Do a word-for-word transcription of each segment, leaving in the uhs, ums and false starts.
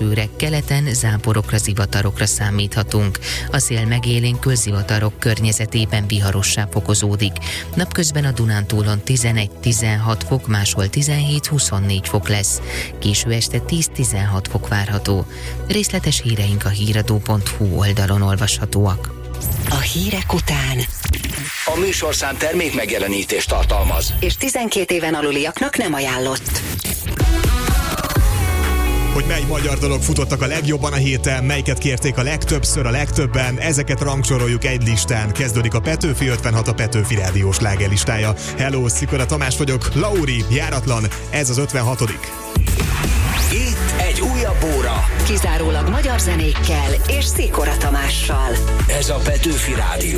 esőre, keleten záporokra, zivatarokra számíthatunk. A szél megélénkül, zivatarok környezetében viharossá fokozódik. Napközben a Dunántúlon tizenegy-tizenhat fok, máshol tizenhét-huszonnégy fok lesz. Késő este tíz-tizenhat fok várható. Részletes híreink a híradó pont hu oldalon olvashatóak. A hírek után a műsorszám termék megjelenítést tartalmaz, és tizenkét éven aluliaknak nem ajánlott. Hogy mely magyar dalok futottak a legjobban a héten, melyiket kérték a legtöbbször, a legtöbben, ezeket rangsoroljuk egy listán. Kezdődik a Petőfi ötvenhat, a Petőfi rádiós slágerlistája. Hello, Szikora Tamás vagyok, Lauri, járatlan, ez az ötvenhatodik. Itt egy újabb óra. Kizárólag magyar zenékkel és Szikora Tamással. Ez a Petőfi Rádió.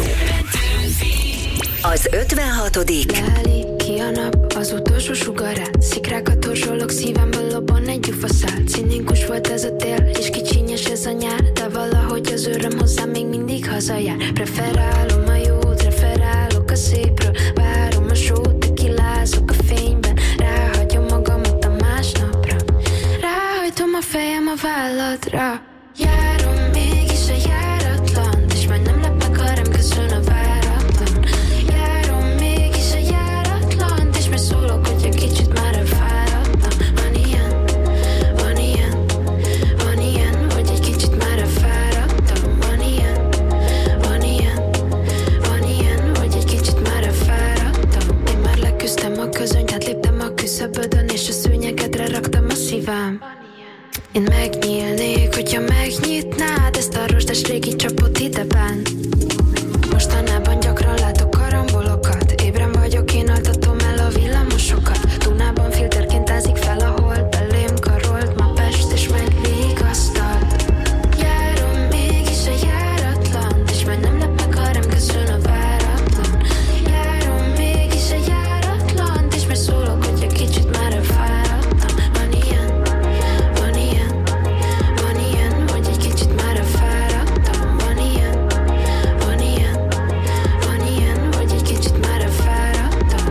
Az ötvenhatodik. Leálik ki a nap, az utolsó sugarát. Szikrákat torzsolok, szívemből lobban egy gyufaszál. Cinikus volt ez a tél, és kicsinyes ez a nyár. De valahogy az öröm hozzám még mindig hazajár. Preferálom a jót, referálok a szépről. Várom a sót, tekilázok a fényben. Ráhagyom magamat a másnapra. Ráhajtom a fejem a válladra. Járom mégis a járatlan, és majd nem lep meg, ha rám köszön a váratlan. Járom mégis a járatlan, és majd szólok, hogy egy kicsit már elfáradtam. Van ilyen, van ilyen, van ilyen, hogy egy kicsit már elfáradtam. Van ilyen, van ilyen, van ilyen, hogy egy kicsit már elfáradtam. Én már leküzdtem a közönyt, átléptem a küszöbödön, és a szőnyegedre raktam a szívem. Én megnyílnék, hogyha megnyitnád ezt a rozsdás régi csapot ideben. Mostanában gyakran látok karambolokat. Ébren vagyok, én altatom el a villamosokat. Dunában filterként ázik fel a hold. Belém karolt ma Pest, és megvigasztalt. Járom mégis a járatlan, és majd nem lep meg, ha rám köszön a váratlan. Járom mégis a járatlan, és majd szólok, hogy egy kicsit már elfáradtam. Van ilyen, van ilyen, van ilyen, hogy egy kicsit már elfáradtam. Van ilyen, van ilyen, van ilyen, hogy egy kicsit már elfáradtam.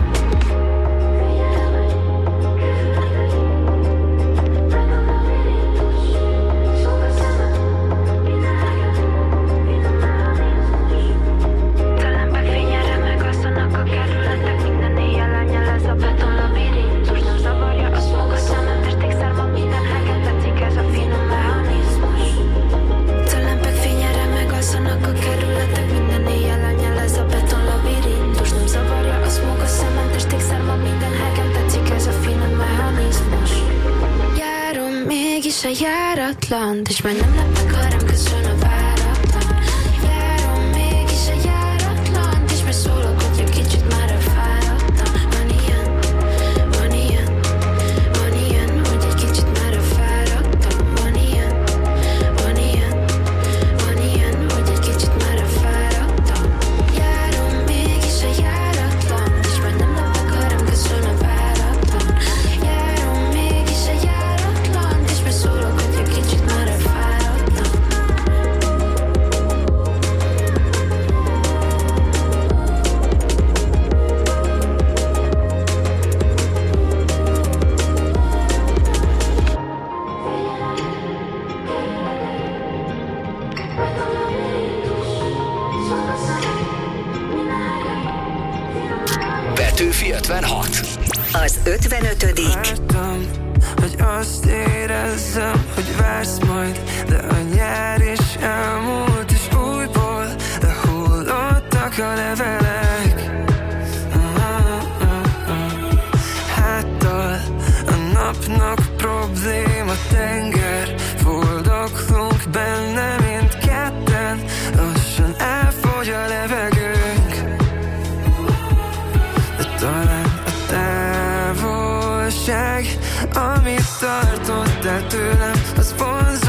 Talán fényre megasszanak a kerületek, minden éjjel elnyelez a beton labirintus. Nem zavarja a smog a szemem, testékszer ma minden helyen tetszik ez a finom mechanizmus. Talán fényre megasszanak a kerületek, minden éjjel elnyelez a beton labirintus. Nem zavarja a smog a szemem, testékszer ma minden helyen tetszik ez a finom mechanizmus. Járom mégis a járatlan, és már nem lep meg, ha rám köszön a váratlan. Járom mégis a járatlan, és már szólok, hogy egy kicsit már elfáradtam. Van ilyen, van ilyen, van ilyen, hogy egy kicsit már elfáradtam. Van ilyen, van ilyen, van ilyen, hogy egy kicsit már elfáradtam. Járom mégis a járatlan, és már nem lep meg, ha rám köszön a váratlan. Járom mégis a járatlan, és már szólok, hogy egy kicsit már elfáradtam. Petőfi ötvenhat. Az ötvenötödik. Vártam, hogy azt érezzem, hogy vársz majd, de a nyár is elmúlt, és újból lehullottak a levelek. Háttal a napnak probléma tenger, fordoklunk benne mindketten, lassan elfogy a levegőnk. De talán a távolság, amit tartottál tőlem, az vonz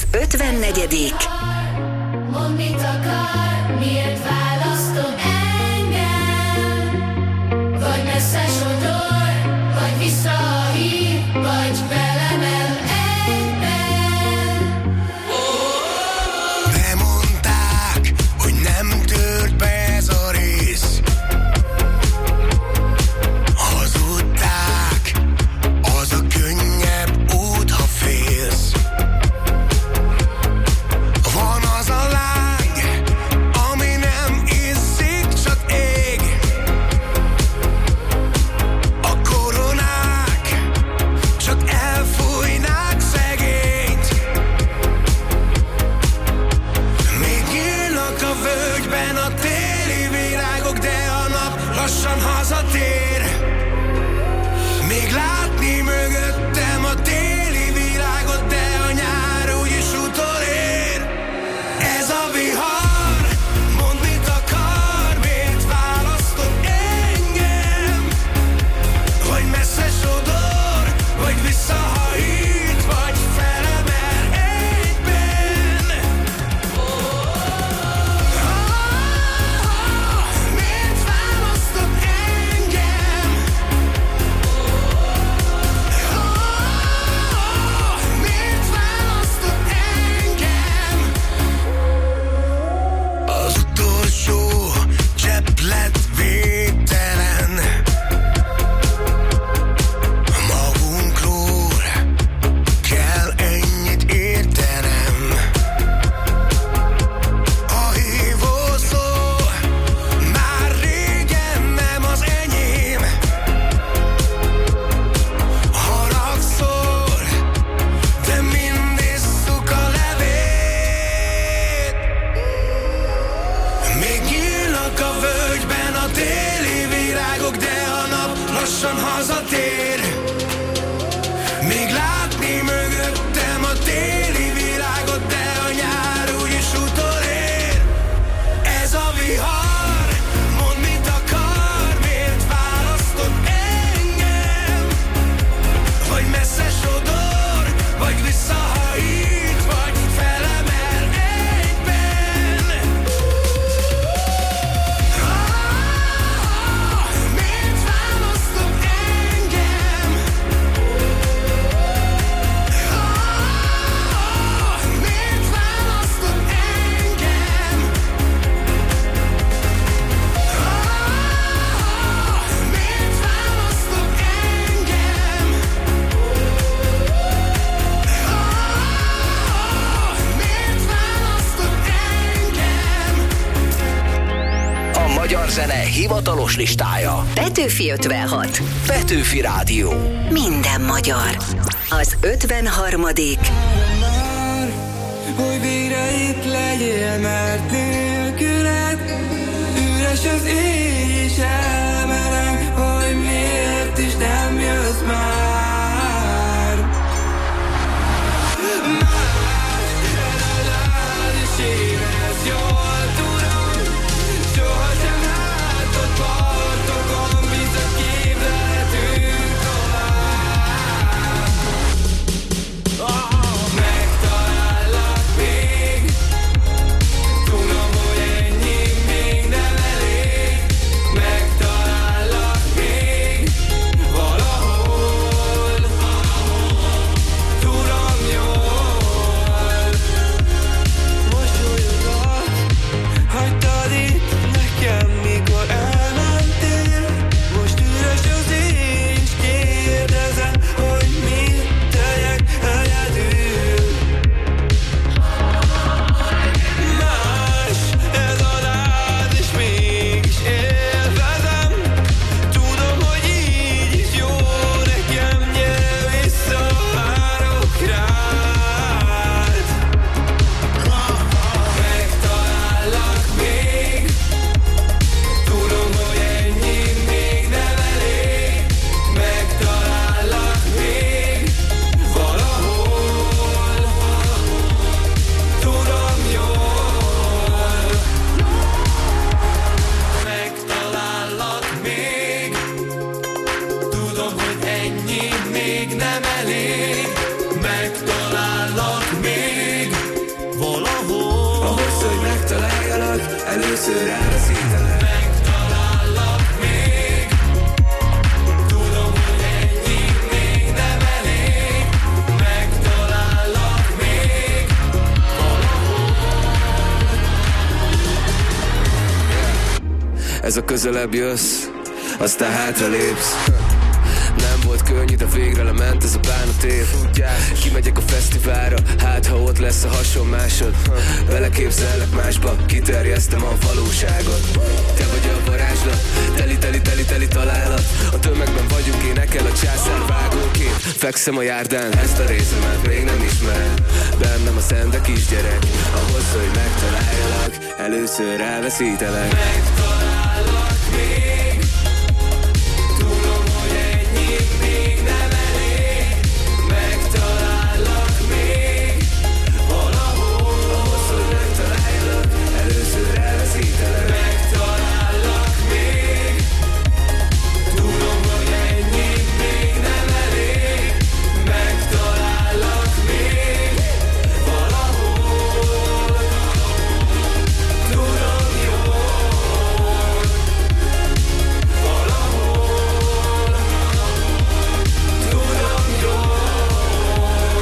ötvennegyedik Mondd, mit akar, miért választod engem? Vagy messze sodor, vagy visszahív, vagy belemel egyben. Bemondták, hogy nem tört be ez a rész. Hazudták, az a könnyebb út, ha félsz. Van az a láng, ami nem izzik, csak ég. A koronák csak elfújnák szegényt. Még nyílnak a völgyben a téli virágok, de a nap lassan hazatér. Még látni mögöttem a téli világot, de a nyár úgyis utolér. Ez a vihar, mondd, mit akar, miért választod engem? Vagy messze sodor, vagy visszahajít, vagy felemel egyben. Miért választod engem? Miért választod engem? Az utolsó csepp lett végtelen. Magunkról kell ennyit értenem. A hívószó már régen nem az enyém. Haragszol, de mind isszuk a levét. Még nyílnak a völgyben a téli virágok, de a nap lassan hazatér. Még látni mögöttem a téli világot, de a nyár úgyis utolér. Ez a vihar, mondd, mit akar, miért választod engem? Vagy messze sodor, vagy visszahajít, vagy felemel egyben. Miért választod engem? Miért választod engem? Miért választod engem? Miért választod engem? A magyar zene hivatalos listája. Petőfi ötvenhat. Petőfi Rádió. Minden magyar. Az ötvenharmadik Már, hogy végre itt legyél, mert nélküled üres az éj is elmereg, hogy miért is nem jössz már. Már rád is érez, jól tudom, sohasem látott partokon, bizony képzelhetünk tovább. Megtalállak még, tudom, hogy ennyi még nem elég. Megtalállak először elveszítelek. Megtalállak még, tudom, hogy ennyi még nem elég. Megtalállak még Ez a közelebb jössz, aztán hátra lépsz. Nem volt könnyű, de végre lement ez a bánat év. Kimegyek a fesztiválra, hát ha ott lesz a hasonmásod. Beleképzellek másba, kiterjesztem a valóságot. Te vagy a varázslat, teli, teli, teli, teli találat. A tömegben vagyunk, énekel a császár vágókép. Fekszem a járdán, ezt a részemet még nem ismered. Bennem a szende kisgyerek, ahhoz, hogy megtaláljalak, először elveszítelek. Megtalállak még, tudom, hogy ennyi még nem elég. Megtalállak még valahol, ahhoz, hogy megtaláljalak, először elveszítelek. megtalállak még, tudom, hogy ennyi még nem elég. Megtalállak még valahol, tudom jól, valahol, tudom jól,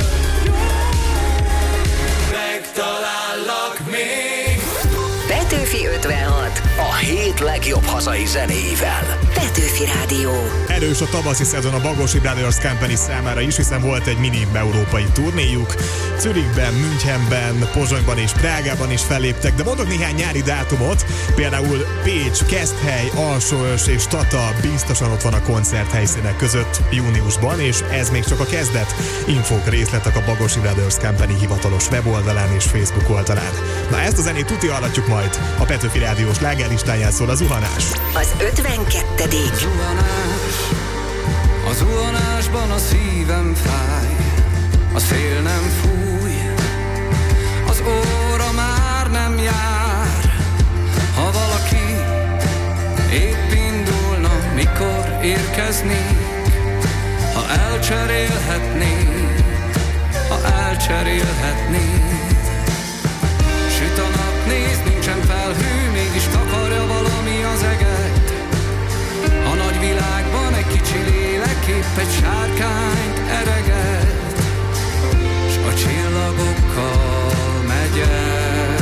megtalállak még. Petőfi ötvenhat. A hét legjobb hazai zenéivel. Petőfi Rádió. Erős a tavaszi szezon a Bagosi Brothers Company számára is, hiszen volt egy mini európai turnéjuk. Zürichben, Münchenben, Pozsonyban és Prágában is felléptek, de mondok néhány nyári dátumot, például Pécs, Keszthely, Alsóörs és Tata biztosan ott van a koncerthelyszínek között júniusban, és ez még csak a kezdet. Infók, részletek a Bagosi Brothers Company hivatalos weboldalán és Facebook oldalán. Na ezt a zenét tuti hallatjuk majd. A Petőfi Rádiós lágerlistáján szól a zuhanás. Az ötvenkettedik. Zuhanás, a zuhanásban a szívem fáj, a szél nem fúj, az óra már nem jár. Ha valaki épp indulna, mikor érkeznék, ha elcserélhetnék, ha elcserélhetnék. Süt a nap, nézd, nincsen felhő, mégis takarja valami az eget. A nagy világban egy kicsi lélek épp egy sárkányt ereget, s a csillagokkal megyek.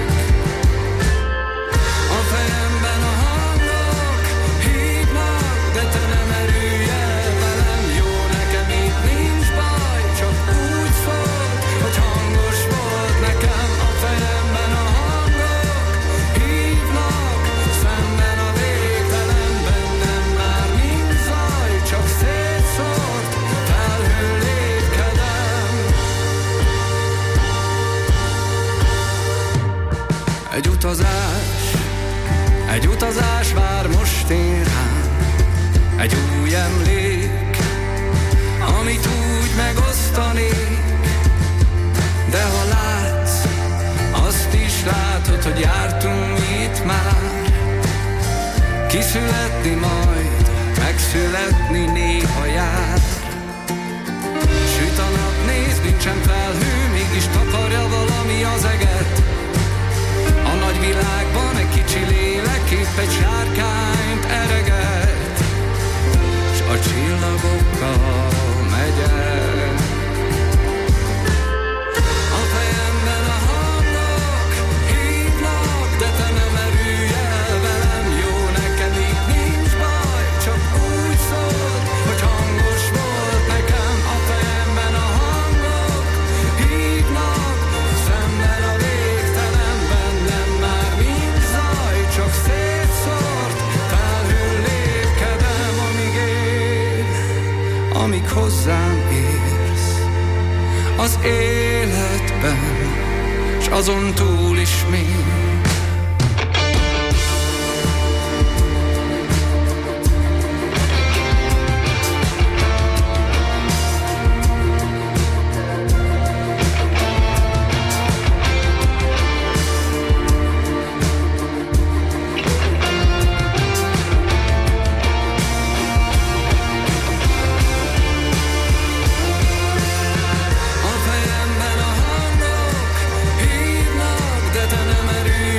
A fejemben a hangok hívnak, de te nem erülj el velem. Jó, nekem itt nincs baj, csak úgy szólt, hogy hangos volt nekem. A fejemben a hangok hívnak, szemben a végtelenben nem már nincs zaj, csak szétszórt felhő lépkedem. Egy utazás, egy utazás vár most én rám, egy új emlék, amit úgy megosztanék. De ha látsz, azt is látod, hogy jártunk itt már. Kiszületni majd, megszületni néha jár. Süt a nap, nézd, nincsen felhő, mégis takarja valami az eget. A nagy világban egy kicsi lélek épp egy sárkányt ereget, s a csillagokkal megyek. A fejemben a hangok hívnak, de te nem erülj el velem. Jó, nekem itt nincs baj, csak úgy szólt, hogy hangos volt nekem. A fejemben a hangok hívnak, szemben a végtelenben nem már nincs zaj, csak szétszórt felhő lépkedem, amíg él, amíg hozzám érsz az életben, s azon túl is még. A fejemben a hangok hívnak, de te nem erülj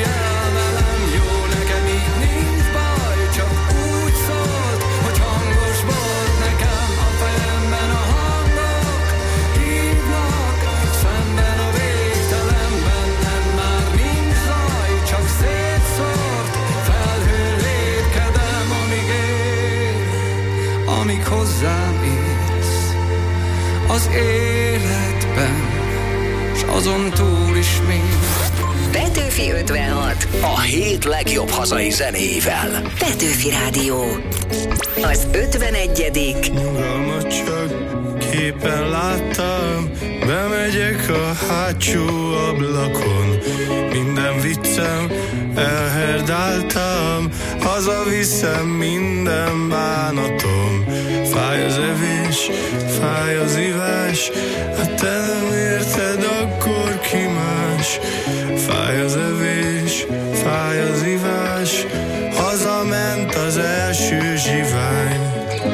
azon túl is még. Petőfi ötvenhat. A hét legjobb hazai zenéivel. Petőfi Rádió. Az ötvenegyedik Nyugalmat csak képen láttam, bemegyek a hátsó ablakon. Minden viccem elherdáltam, hazaviszem minden bánatom. Fáj az evés, fáj az ivás, ha te nem érted, akkor ki más. Fáj az evés, fáj az ivás, hazament az első zsivány.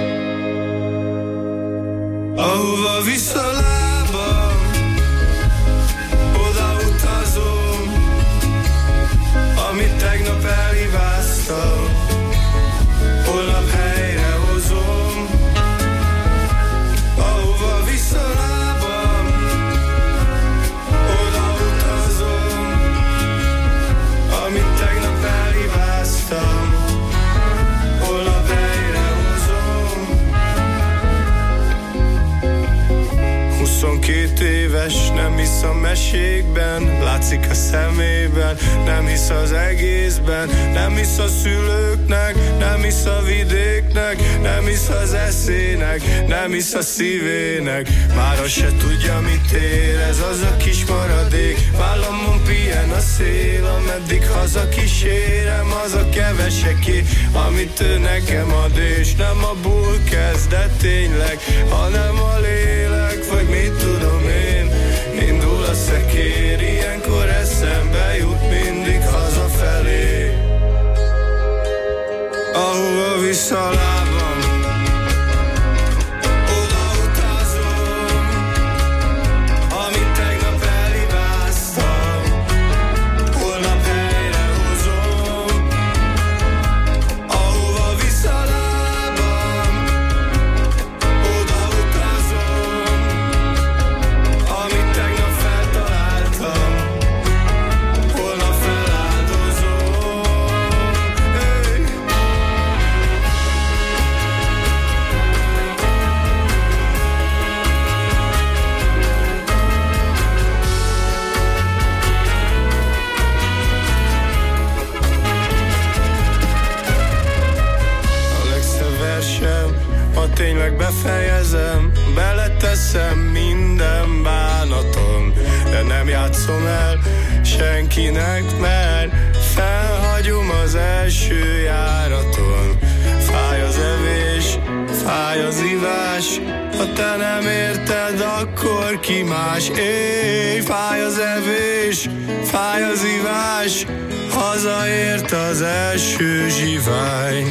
Ahova visz a lábam, oda utazom, amit tegnap elhibáztam, holnap helyre hozom. Ahova visz a lábam, oda utazom, amit tegnap elhibáztam, holnap helyre hozom. Huszonkét éves, nem hisz a mesékben, látszik a szemében, nem hisz az egészben, nem hisz a szülőknek, nem hisz a vidéknek, nem hisz az eszének, nem hisz a szívének. Már azt se tudja, mit érez az a kis maradék, vállamon pihen a szél, ameddig haza kísérem, az a keveseké, amit ő nekem ad, és nem abból kezd, de tényleg, hanem a lélek, vagy mit tudom én. Indul a szekér, ilyenkor eszembe jut mindig hazafelé. Ahova visz a lábam, oda utazom, amit tegnap elhibáztam, holnap helyre hozom. Ahova visz a lábam, oda utazom, amit tegnap feltaláltam, holnap feláldozom. Hey. A legszebb versem, ha tényleg befejezem, beleteszem minden bánatom, de nem játszom el senkinek, mert felhagyom az első járaton. Fáj az evés, fáj az ivás, ha te nem érted, akkor ki más. Éj, fáj az evés, fáj az ivás, hazaért az első zsivány.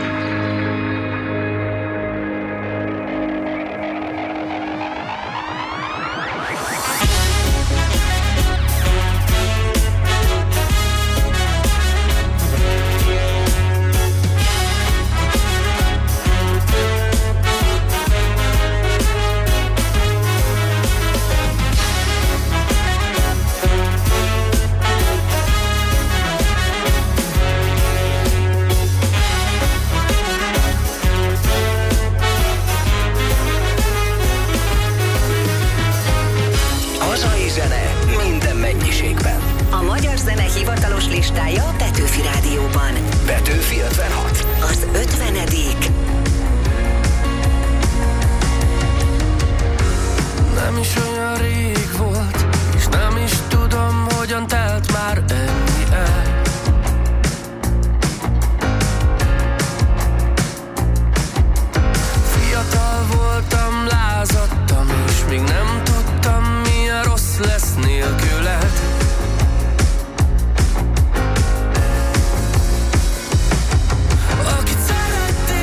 Hazai zene minden mennyiségben. A magyar zene hivatalos listája a Petőfi Rádióban. Petőfi ötvenhat. Az ötvenedik Nem is olyan rég volt, és nem is tudom, hogyan telt már ennyi el. Fiatal voltam, lázadtam, és még nem tudtam, milyen rossz lesz nélküled. Akit szerettél,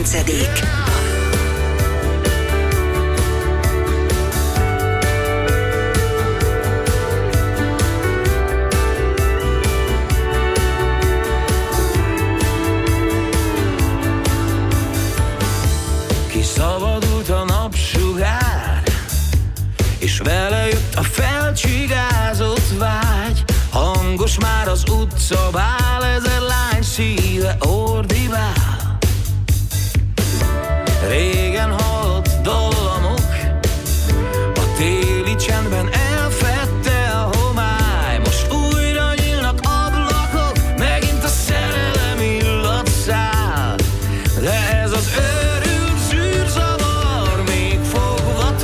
negyvennyolcadik Kiszabadult a napsugár, és vele jött a felcsigázott vágy. Hangos már az utca bál, ezer lány szíve ordibál. Régen hallott dallamok, a téli csendben elfedte a homály. Most újra nyílnak ablakok, megint a szerelem illat száll. De ez az őrült zűrzavar még fogva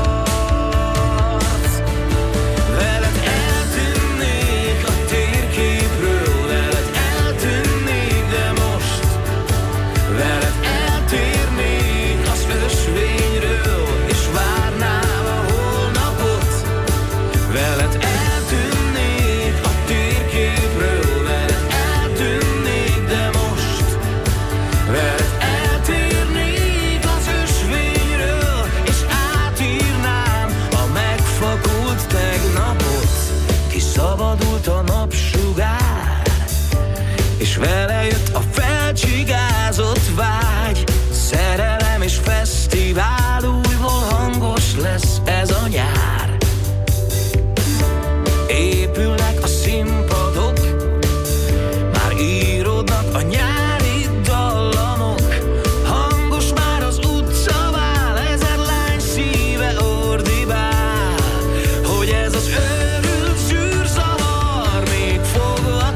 tart. Veled eltűnnék a térképről, veled eltűnnék, de most veled eltérnék az ösvényről, és várnám a holnapot. Veled eltűnnék a térképről, veled eltűnnék, de most veled eltérnék az ösvényről, és átírnám a megfakult tegnapot. Kiszabadult a napsugár, és vele jött a felcsigázott vágy. Szerelem és fesztivál, újból hangos lesz ez a nyár. Épülnek a színpadok, már íródnak a nyári dallamok. Hangos már az utcavál, ezer lány szíve ordibál. Hogy ez az őrült zűrzavar még fogva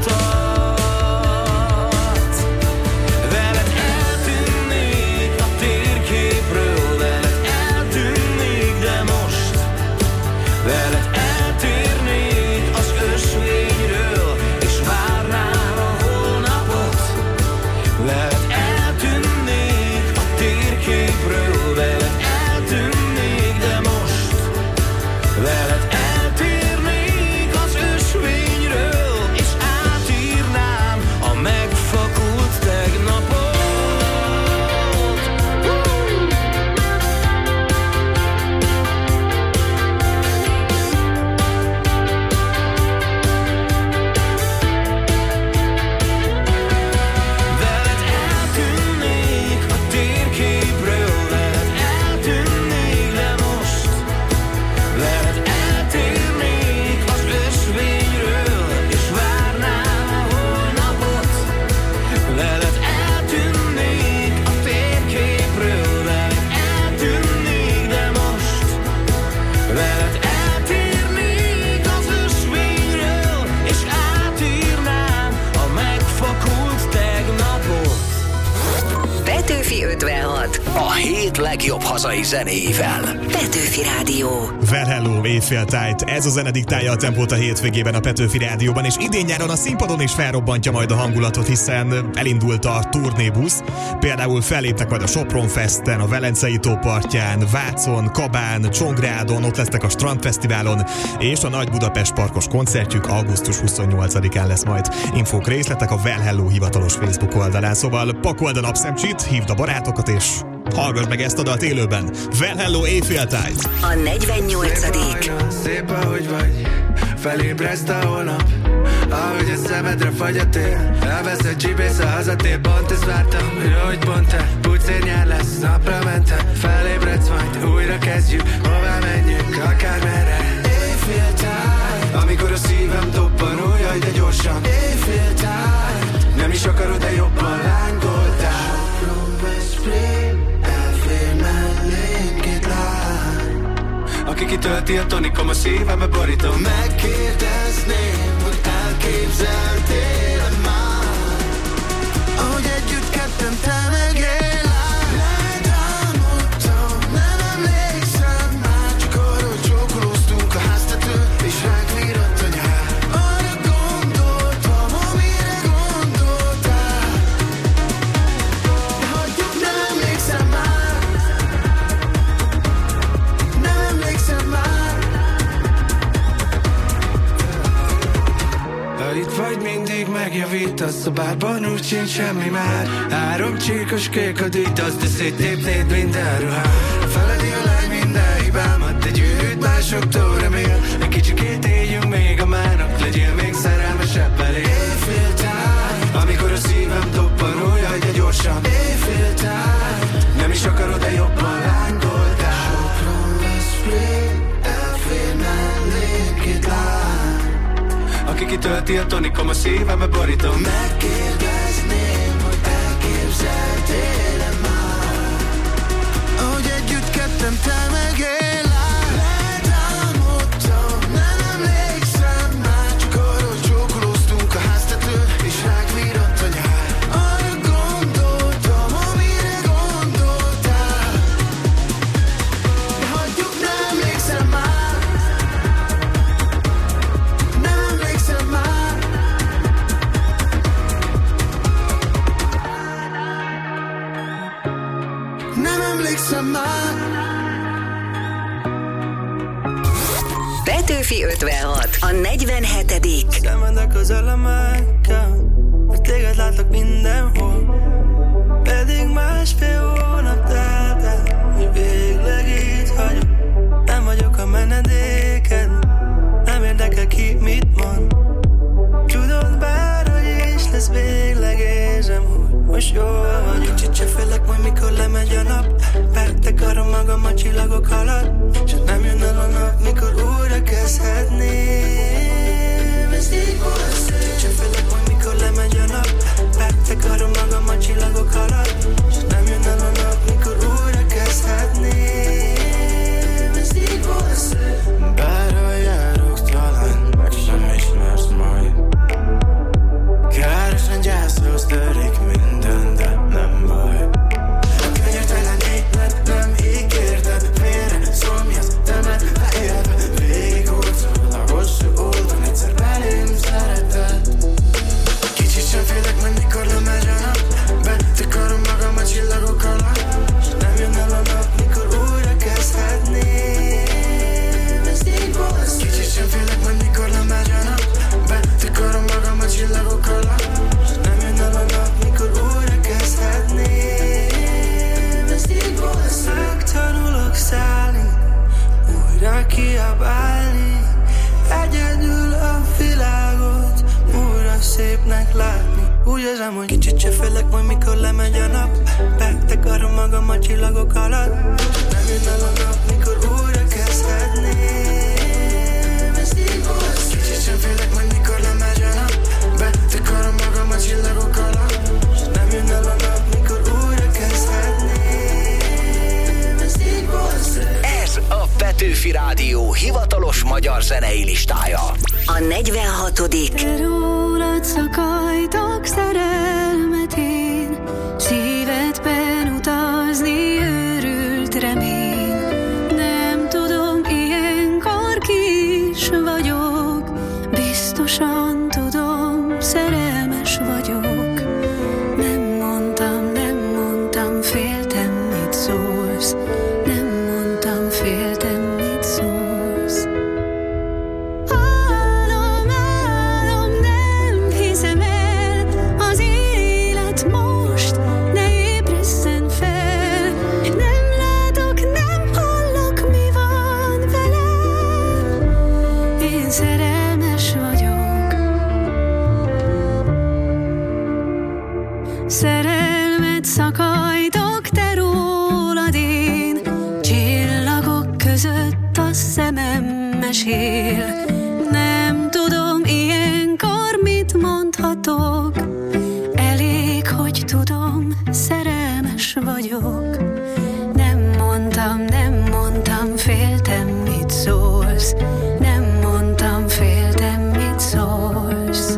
tart. Veled eltűnnék a térképről, veled eltűnnék, de most veled eltérnék az ösvényről, és várnám a holnapot. Veled eltűnnék a térképről, veled eltűnnék, de most veled eltérnék az ösvényről, és átírnám a megfakult tegnapot. Veled eltűnnék a térképről, veled eltűnnék, de most veled eltérnék az ösvényről, és várnám a holnapot. Veled eltűnnék a térképről, veled eltűnnék, de most veled eltérnék az ösvényről, és átírnám a megfakult tegnapot. Petőfi ötvenhat. A hét legjobb hazai zenéivel. Petőfi Rádió. Well hello, éjféltájt. Ez a zenediktálja a tempót a hétvégében a Petőfi Rádióban, és idén nyáron a színpadon is felrobbantja majd a hangulatot, hiszen elindult a turnébusz. Például fellépnek majd a Sopron Festen, a Velencei tó partján, Vácon, Kabán, Csongrádon, ott lesznek a Strandfesztiválon, és a Nagy Budapest Parkos koncertjük augusztus huszonnyolcadikán lesz majd. Infók, részletek a Well Hello hivatalos Facebook oldalán, szóval pakold a napszemcsit, hívd a barátokat, és hallgass meg ezt a dalt élőben. Well Hello, éjféltájt! A negyvennyolcadik Szép ahogy vagy, felébreszt a holnap. Ahogy a szemedre fagy a tél, elvesz egy csibész a hazatér. Pont ezt vártam, hogy pont te pucér nyár lesz, napra mentem. Felébredsz majd, újra kezdjük, hová menjünk, akármerre. Éjféltájt, amikor a szívem dobban, ó jaj, de gyorsan. Éjféltájt, nem is akarod, de jobban lángoltál. Elfér mellém két lány, aki kitölti a tonikom, a szívembe borítom. Megkérdezném, hogy elképzeltél már, ahogy együtt ketten te meg én lány. Ledámodtam, nem emlékszem már, csak arra, hogy csókolóztunk a háztető, és ránk virradt a nyár. Arra gondoltam, amire gondoltál, de hagyjuk, nem emlékszem már, nem emlékszem már. megjavítasz a bárban, úgy sincs semmi már. Három csíkos kék a dítasz, de széttépnéd minden ruhát. Feledi a lány minden hibámat, egy ügyűt másoktól remél. Egy kicsikét éljünk még a mának, legyél még szerelmesebb elé. Éjféltáj, amikor a szívem dobban, olyan, hogy gyorsan. Éjféltáj, nem is akarod, de jobban lángoltál. Sokron Veszprém, elfér mellém két lány, aki kitölti a tonikom, a szívembe borítom. Megkérdezném, hogy elképzeltél-e már, ahogy együtt ketten te meg én lány. Letámadtam, nem emlékszem már, csak arra, hogy csókolóztunk a háztetőn, és ránk miradt a nyár. Arra gondoltam, amire gondoltál, de hagyjuk, nem emlékszem már, nem emlékszem már. Nem emlékszem már. Petőfi ötvenhat, a negyvenhetedik Szemedek az elemekkel, mert téged látok mindenhol. Pedig másfél hónap telt el, hogy végleg itt hagyok. Nem vagyok a menedéked, nem érdekel ki mit mond. Tudod bárhogy is lesz, végleg érzem, hogy most jól vagyok. Kicsit se félek majd, mikor lemegy a nap. Betekarom magam a csillagok alatt, s nem jön el a nap, mikor újra kezdhetném. Ez így volt szép. Kicsit se félek majd, mikor lemegy a nap. Betekarom magam a csillagok alatt, s nem jön el a nap, mikor újra kezdhetném. Ez így volt szép. Bárhol járok, talán meg sem ismersz majd. Károsan gyászolsz, törik minden, de nem baj. A könyörtelen élet nem ígérted, félre szomjasz, temet fejed, végig húzol a hosszú úton, egyszer belém szereted. Kicsit sem félek, mert mikor lemegy a nap, betakarom magam a csillagok alatt, s nem jön el a nap, mikor újra kezdhetném. Ez így volt. Kicsit sem félek, mert mikor lemegy a nap, betakarom magam a csillagok alatt, s nem jön el a nap, mikor újra kezdhetném. Ez így volt. Megtanulok szállni, újra kiabálni, egyedül a világot újra szépnek látni. Úgy érzem, hogy kicsit se félek, majd mikor lemegy a nap, betakarom magam a csillagok alatt, nem jön el a nap, mikor újra kezdhetném. Ez így volt. Kicsit sem félek, majd mikor lemegy a nap, betakarom magam a csillagok alatt, s nem jön el a nap, mikor újra kezdhetném. Ez így volt. Ez a Petőfi Rádió hivatalos magyar zenei listája. A negyvenhatodik Rólad szakajtok szerelmet én, szívedben utazni őrült remény. Nem tudom, ilyenkor ki is vagyok, biztosan tudom, szerelmes vagyok. Nem mondtam, nem mondtam, féltem, mit szólsz. Nem mondtam, féltem, mit szólsz. Álom, álom, nem hiszem el, az élet most, ne ébresszen fel. Nem látok, nem hallok, mi van velem. Én szerelmes vagyok. Szerelmet szakajtok te rólad én, csillagok között a szemem mesél. Nem tudom, ilyenkor mit mondhatok, elég, hogy tudom, szerelmes vagyok. Nem mondtam, nem mondtam, féltem, mit szólsz. Nem mondtam, féltem, mit szólsz.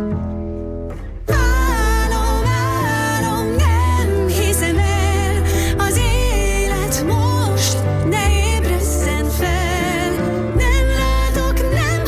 Álom, álom, nem hiszem el, az élet most, ne ébresszen fel. Nem látok, nem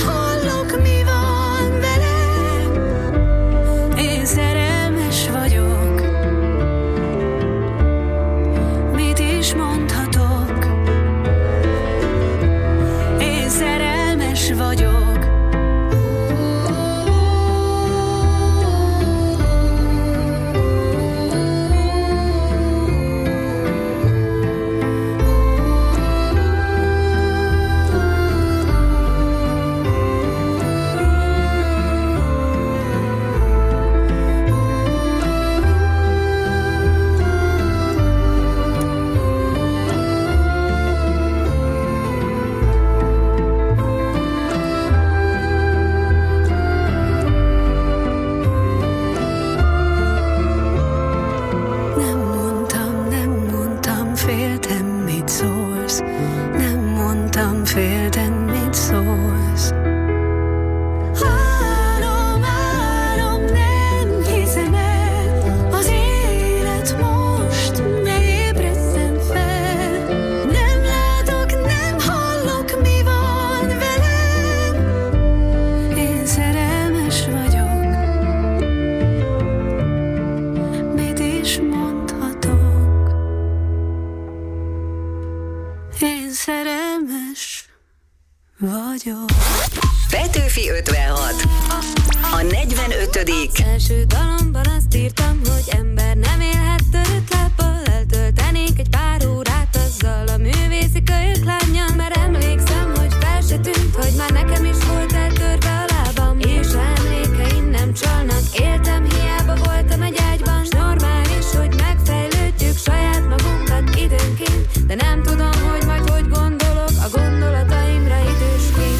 ötvenhat. A negyvenötödik Az első dalomban azt írtam, hogy ember nem élhet törött lábbal. Eltöltenék egy pár órát azzal a művészi kölyök lánnyal. Mert emlékszem, hogy fel se tűnt, hogy már nekem is volt eltörve a lábam. És a emlékeim nem csalnak, éltem, hiába voltam egy ágyban. S normális, hogy megfejlődjük saját magunkat időnként. De nem tudom, hogy majd hogy gondolok a gondolataimra idősként.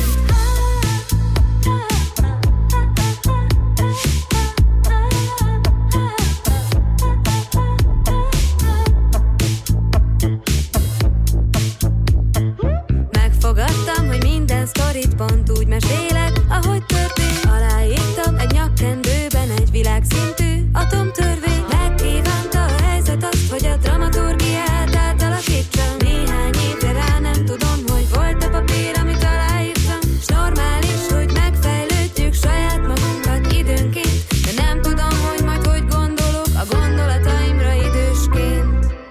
Megfogadtam, hogy minden sztorit pont úgy mesélek, ahogy történt. Aláírtam egy nyakkendőben egy világszintű atomtörvény. Megkívánta a helyzet azt, hogy a dramaturgiát átalakítsam. Néhány évre rá nem tudom, hogy volt a papír, amit aláírtam. S normális, hogy megfejlődjük saját magunkat időnként. De nem tudom, hogy majd hogy gondolok a gondolataimra idősként.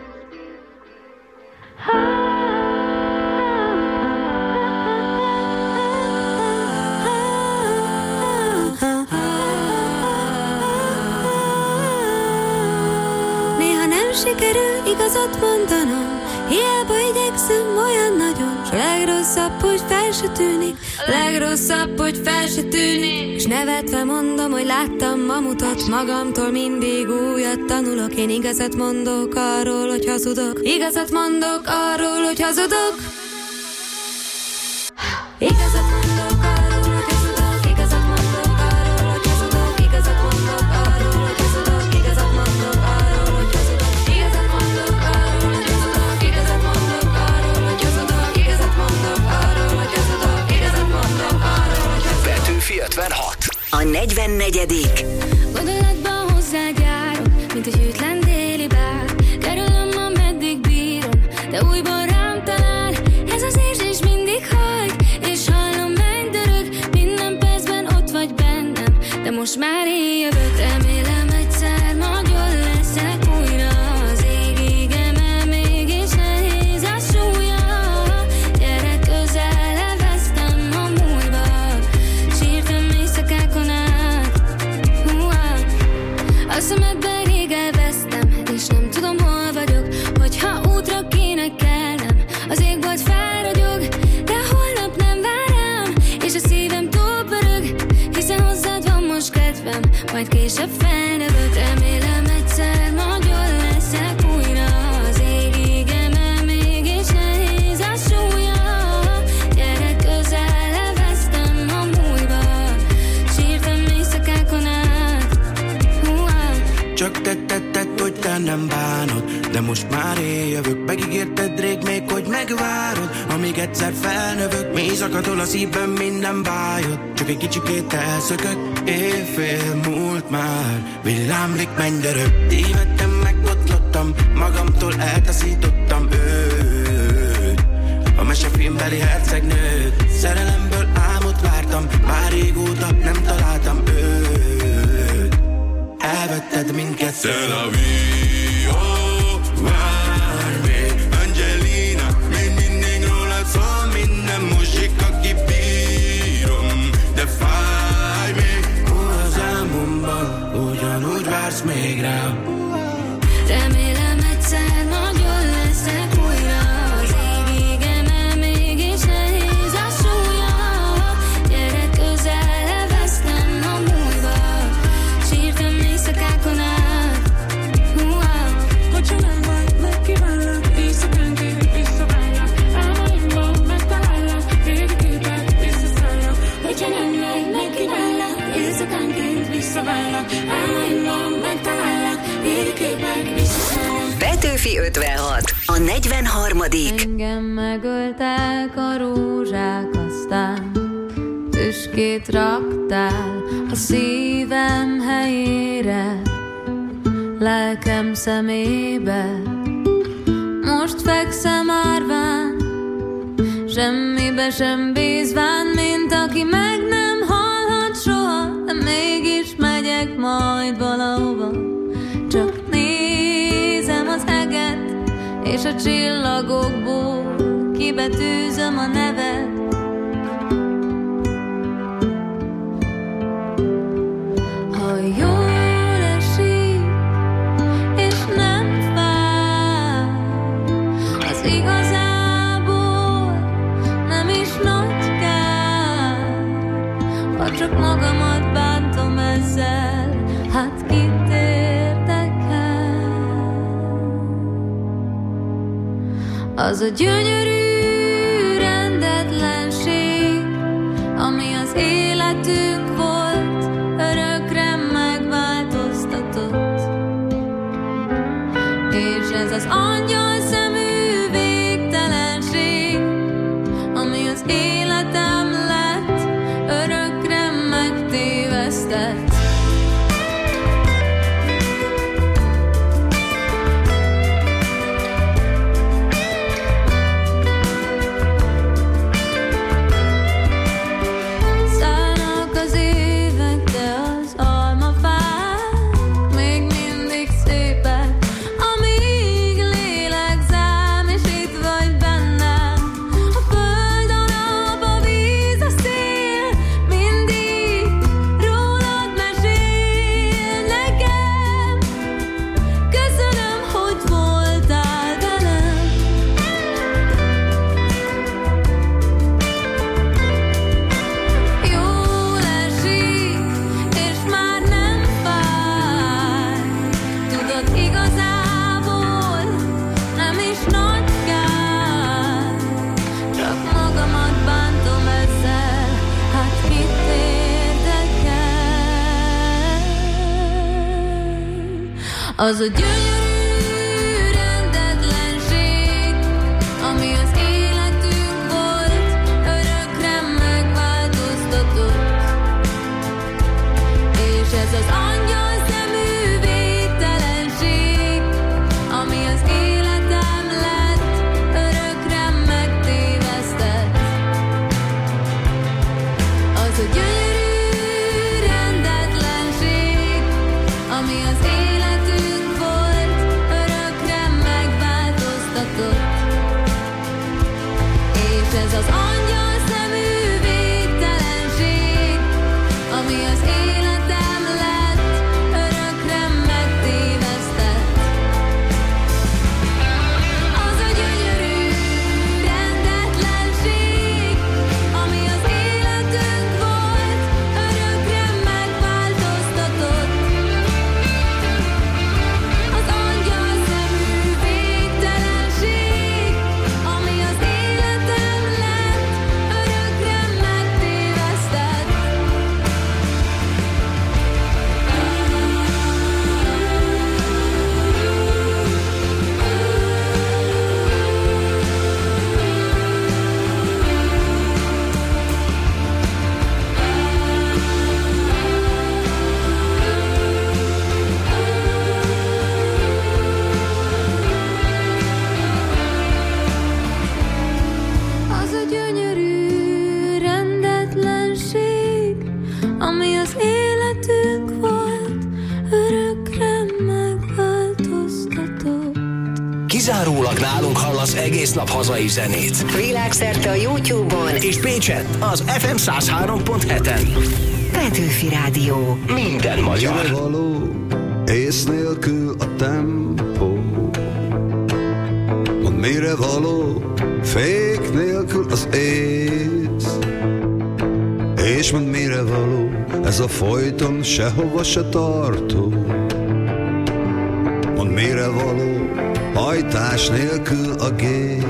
Néha nem sikerül igazat mondanom, hiába igyekszem olyan nagyon. S a legrosszabb, hogy fel se tűnik, a legrosszabb, hogy fel se tűnik. S nevetve mondom, hogy láttam mamutot magamtól, mindig újat tanulok. Én igazat mondok arról, hogy hazudok, igazat mondok arról, hogy hazudok. Igazat mondok arról, hogy hazudok, igazat mondok arról, hogy hazudok, igazat mondok arról, hogy hazudok, igazat mondok arról, hogy hazudok, igazat mondok arról, hogy hazudok, igazat mondok arról, hogy hazudok, igazat mondok arról, hogy hazudok, igazat mondok arról, hogy hazudok. Petőfi ötvenhat. A negyvennegyedik Gondolatban hozzád járok, mint egy hűtlen déli bár. Kerülöm, ameddig bírom, de újból rám talál. Ez az érzés mindig hajt, és hallom megdörög. Minden percben ott vagy bennem, de most már én jövök. Remélem egyszer nagyon leszek újra. Az égig emel, mégis nehéz a súlya. Gyere közel, elvesztem a múlva. Sírtam éjszakákon át. Hú-á. A szemedben rég elvesztem, és nem tudom, hol vagyok. Hogyha útra kéne kelnem, az égbolt felragyog. De holnap nem vár rám, és a szívem túl pörög. Hiszen hozzád van most kedvem, majd később felnövök. Remélem egyszer nagyon leszek újra. Az égig emel, mégis nehéz a súlya. Gyere közel, elvesztem a múlva. Sírtam éjszakákon át. Hú-á. Csak te tetted, hogy te nem bánod, de most már én jövök. Megígérted rég még, hogy megvárod, amíg egyszer felnövök. Mély zakatol a szívben minden bájod, csak egy kicsikét elszökök. Éjfél múlt már, villámlik mennydörög. Tévedtem, megbotlottam, magamtól eltaszítottam őt. A mesefilmbeli hercegnőt, szerelemből álmot vártam. Már régóta nem találtam őt. Elvetted mindkettőt. C'est la vie, oh, várj még, Angelina. Még mindig rólad szól minden muzsika, kibírom, de fáj még. Az álmomban ugyanúgy vársz még rám. Remélem egyszer nagyon leszek újra. Az égig emel, mégis nehéz a súlya. Gyere közel, elvesztem a múlva. Sírtam éjszakákon át. Hú-á. Hogyha nem vagy, megkívánlak, éjszakánként visszavállak. Álmaimban megtalállak, régi képek visszaszállak. Hogyha nem vagy, megkívánlak, éjszakánként visszavállak. Álmaimban megtalállak, régi képek visszaszállak. Petőfi ötvenhat. A negyvenharmadik Engem megöltek a rózsák, aztán tüskét raktál a szívem helyére, lelkem szemébe. Most fekszem árván, semmibe sem bízván, mint aki meg nem halhat soha, de mégis megyek majd valahova. Csak nézem az eget, és a csillagokból kibetűzöm a nevet. magamat bántom ezzel, hát kit érdekel? Az a gyönyörű rendetlenség, ami az életünk volt, örökre megváltoztatott. És ez az angyal szemű végtelenség, ami az életem lett, örökre megtévesztett. Az a gyönyörű rendetlenség, ami az életünk volt, örökre megváltoztatott. És ez az angyal szemű végtelenség, ami az életem lett, örökre megtévesztett. Az a gyönyörű rendetlenség, ami az életünk volt, örökre megváltoztatott. És ez az angyal szemű végtelenség, ami az életem lett, örökre megtévesztett. Az a gyönyörű rendetlenség, ami az életünk volt, örökre megváltoztatott. Az angyal szemű végtelenség, ami az életem lett, örökre megtévesztett. Az a gyönyörű rendetlenség, ami az életünk volt, örökre megváltoztatott. Kizárólag nálunk hallasz egész nap hazai zenét. Világszerte a YouTube-on És Pécset az ef em száz három pont heten. Petőfi Rádió. Minden magyar. Mire való, ész nélkül a tempó? Mondd, mire való, fék nélkül az ész? És mondd, mire való, ez a folyton sehova se tartó? Mondd, mire való, hajtás nélkül a gép?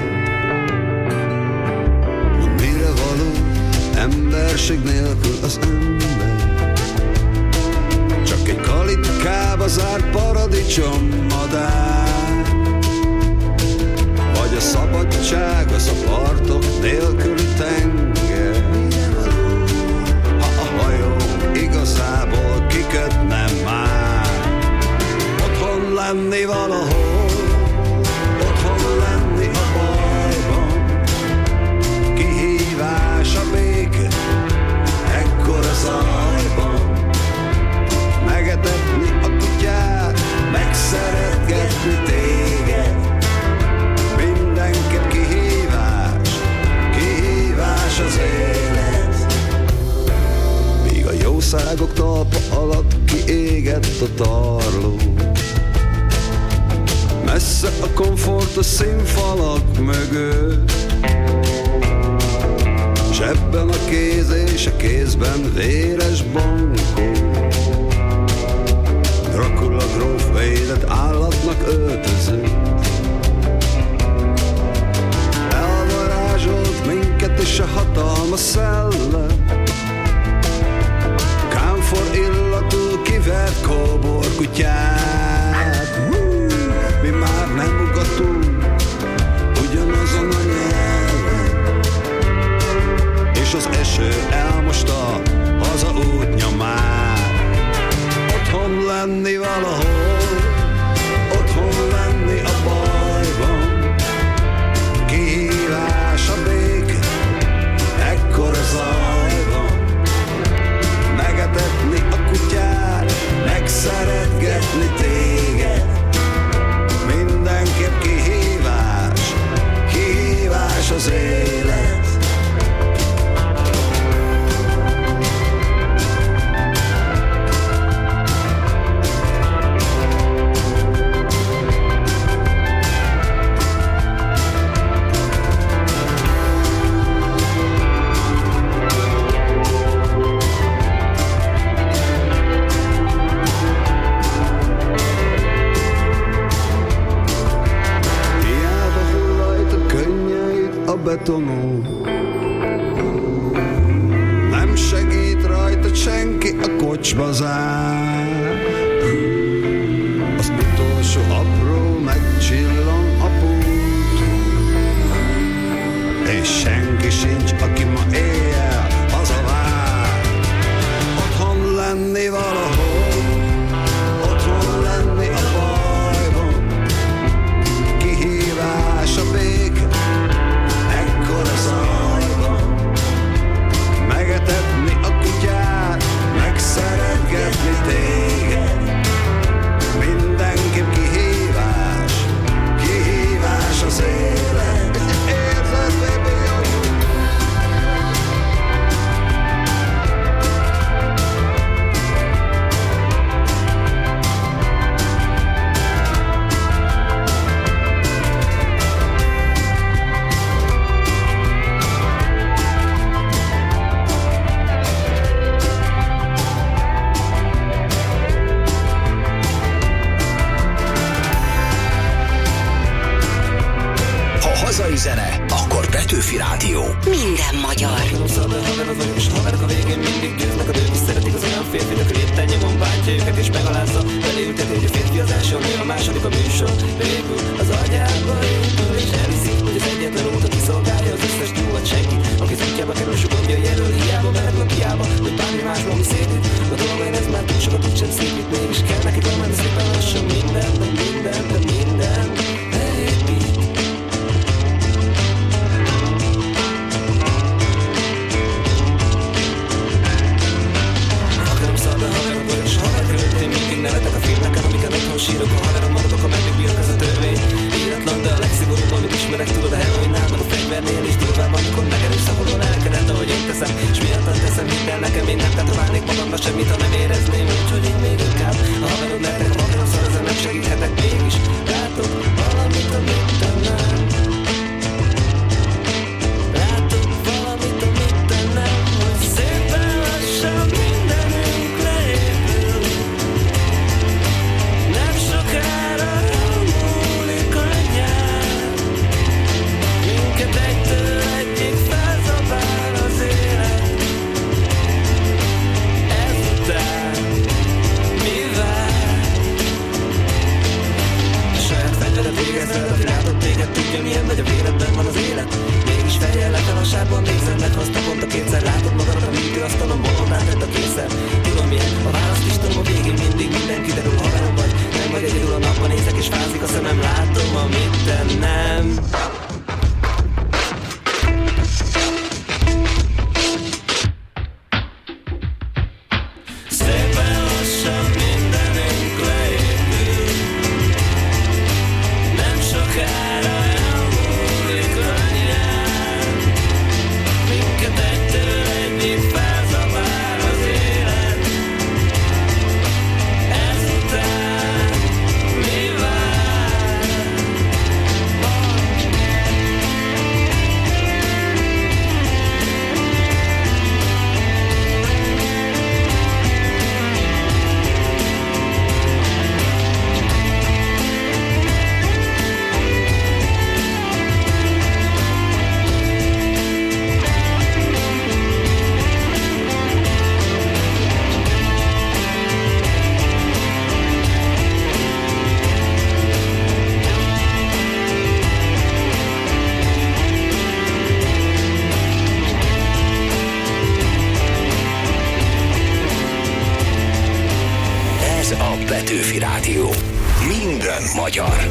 Mondd, mire való, emberség nélkül az ember? Csak egy kalitkába zárt paradicsom madár? Vagy a szabadság az a partok nélküli tenger? Ha a hajó igazából kikötne már, otthon lenni valahol, otthon lenni a bajban. Kihívás a béke ekkora zajban. Megetetni a kutyát, megszeretgetni téged. Mindenkit kihívás, kihívás az élet. Míg a jószágok talpa alatt kiégett a tarló, messze a komfort a színfalak mögött, Zsebben a kéz és a kézben véres bankó. Dracula gróf védett állatnak öltözött. Elvarázsolt minket és a hatalma szellem. Kámfor illatú kivert kóbor kutyát. Mi már nem ugatunk ugyanazon a nyelven, és az eső elmosta haza út nyomát. Otthon lenni valahol, otthon lenni a bajban. Kihívás a béke, ekkora zajban. Megetetni a kutyát, megszeretgetni téged. Mindenképp kihívás, kihívás az élet. Betonon. Nem segít rajta senki, a kocsba zár. Az utolsó apró megcsillan a pult, és senki sincs, aki ma éjjel hazavár. Otthon lenni valahol, otthon lenni a bajban. Kihívás a béke, ekkora zajban. Megetetni a kutyát, megszeretgetni téged. Mindenképp kihívás, kihívás az élet. Érzed, baby, hazai zene, akkor Petőfi Rádió. Minden magyar. Haverod vagyok, és haverok a végén mindig győznek. A nők is szeretik az olyan férfit, aki éppen nyomon bántja őket és megalázza. Beléülteti, hogy a férfi az első, nő a második, a műsor végül az agyába épül, és elhiszi, hogy az egyetlen út, aki szolgálja az összes túl vagy senki, aki útjába kerül, sok gondja jelöl, hiába merül, hiába, hogy bármi másban, ami szétít. A dolgain ez már túl sokat úgy sem szépít, mégis kell neki valami szépen lassan minden, de minden, de minden épít. Nevetek a filmeken, amiket otthon sírok. A haverom maradok, ha meddig bírok, ez a törvény. Íratlan, de a legszigorúbb, amit ismerek. Tudod, a heroinnál, meg a fegyvernél is durvább, amikor megerőszakolom elkedet, ahogy én teszem. S miattan teszem, hidd el nekem, én nem tetoválnék magamra semmit, ha nem érezném. Úgyhogy én még inkább a haverod lehetek, a haverom szar, ezzel nem segíthetek. Mégis látok valamit, amit te nem. Látok valamit, amit te nem. Hogy szépen lassan mindenünk leépül. Nem sokára elmúlik a nyár. Minket egytől egyik felzabál az élet. Ezután mi vár? A saját fegyvered végezzel, a világot téged tudja, milyen nagy a véredben van az élet. Mégis fejjel letel a sárban nézem, meghozta pont a kétszer. Látod magadat a műtőasztalon, bolondán tedd a készen. Tudom milyen, a választ is tudom, a végén mindig minden kiderül, haverom vagy. Nem vagy egyedül, a napban nézek és fázik a szemem. Látom, amit te nem. Szépen lassan mindenünk leépül. Nem sokára elmúlik a nyár. Minket egytől egyik felzabál az élet. Ezután mi vár? Ez a Petőfi Rádió. Minden magyar.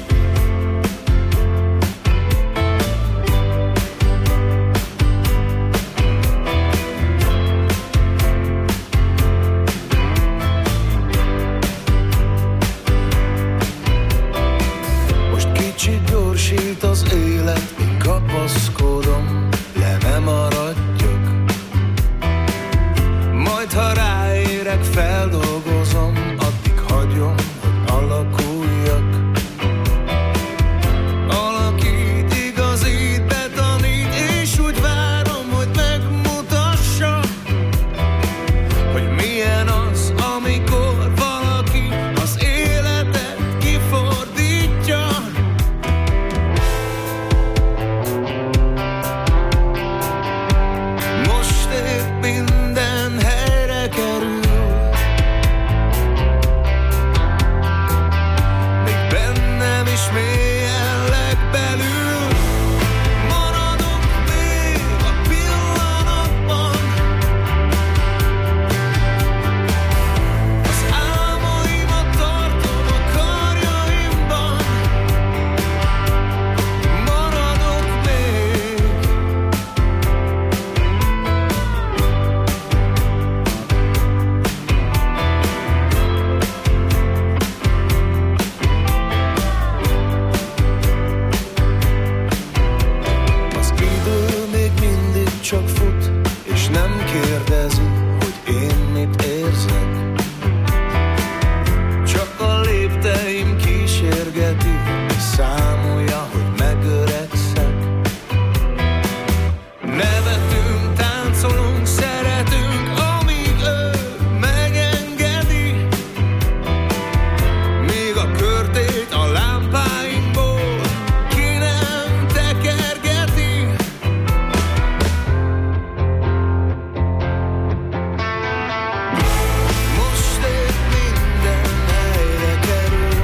Most kicsit gyorsít az élet, én kapaszkodom, le nem maradjak. Majd ha ráérek, feldolgozom, addig hagyom, hogy alakuljak. Alakít, igazít, betanít, és úgy várom, hogy megmutassa, hogy milyen az, amikor valaki az életet kifordítja. Most épp minden helyre kerül, még bennem is mélyen legbelül. Maradok még a pillanatban, az álmaimat tartom a karjaimban. Maradok még. Az idő még mindig csak fut, és nem kérdezi, hogy én mit érzek. Csak a lépteim kísérgeti, számolja, hogy megöregszek. Nevetünk, táncolunk, szeretünk, amíg ő megengedi. Míg a körtét a lámpáinkból ki nem tekergeti. Most épp minden helyre kerül,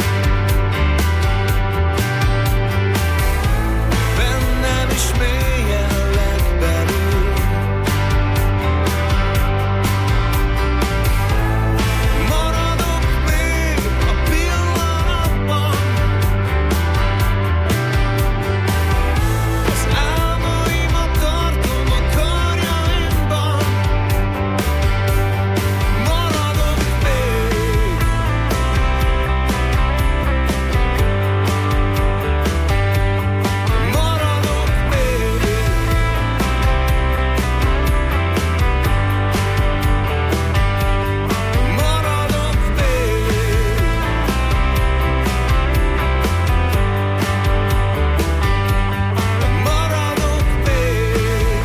bennem is mélyen legbelül. Maradok még a pillanatban, az álmaimat tartom a karjaimban. Maradok még. Maradok még. Maradok még. Maradok még.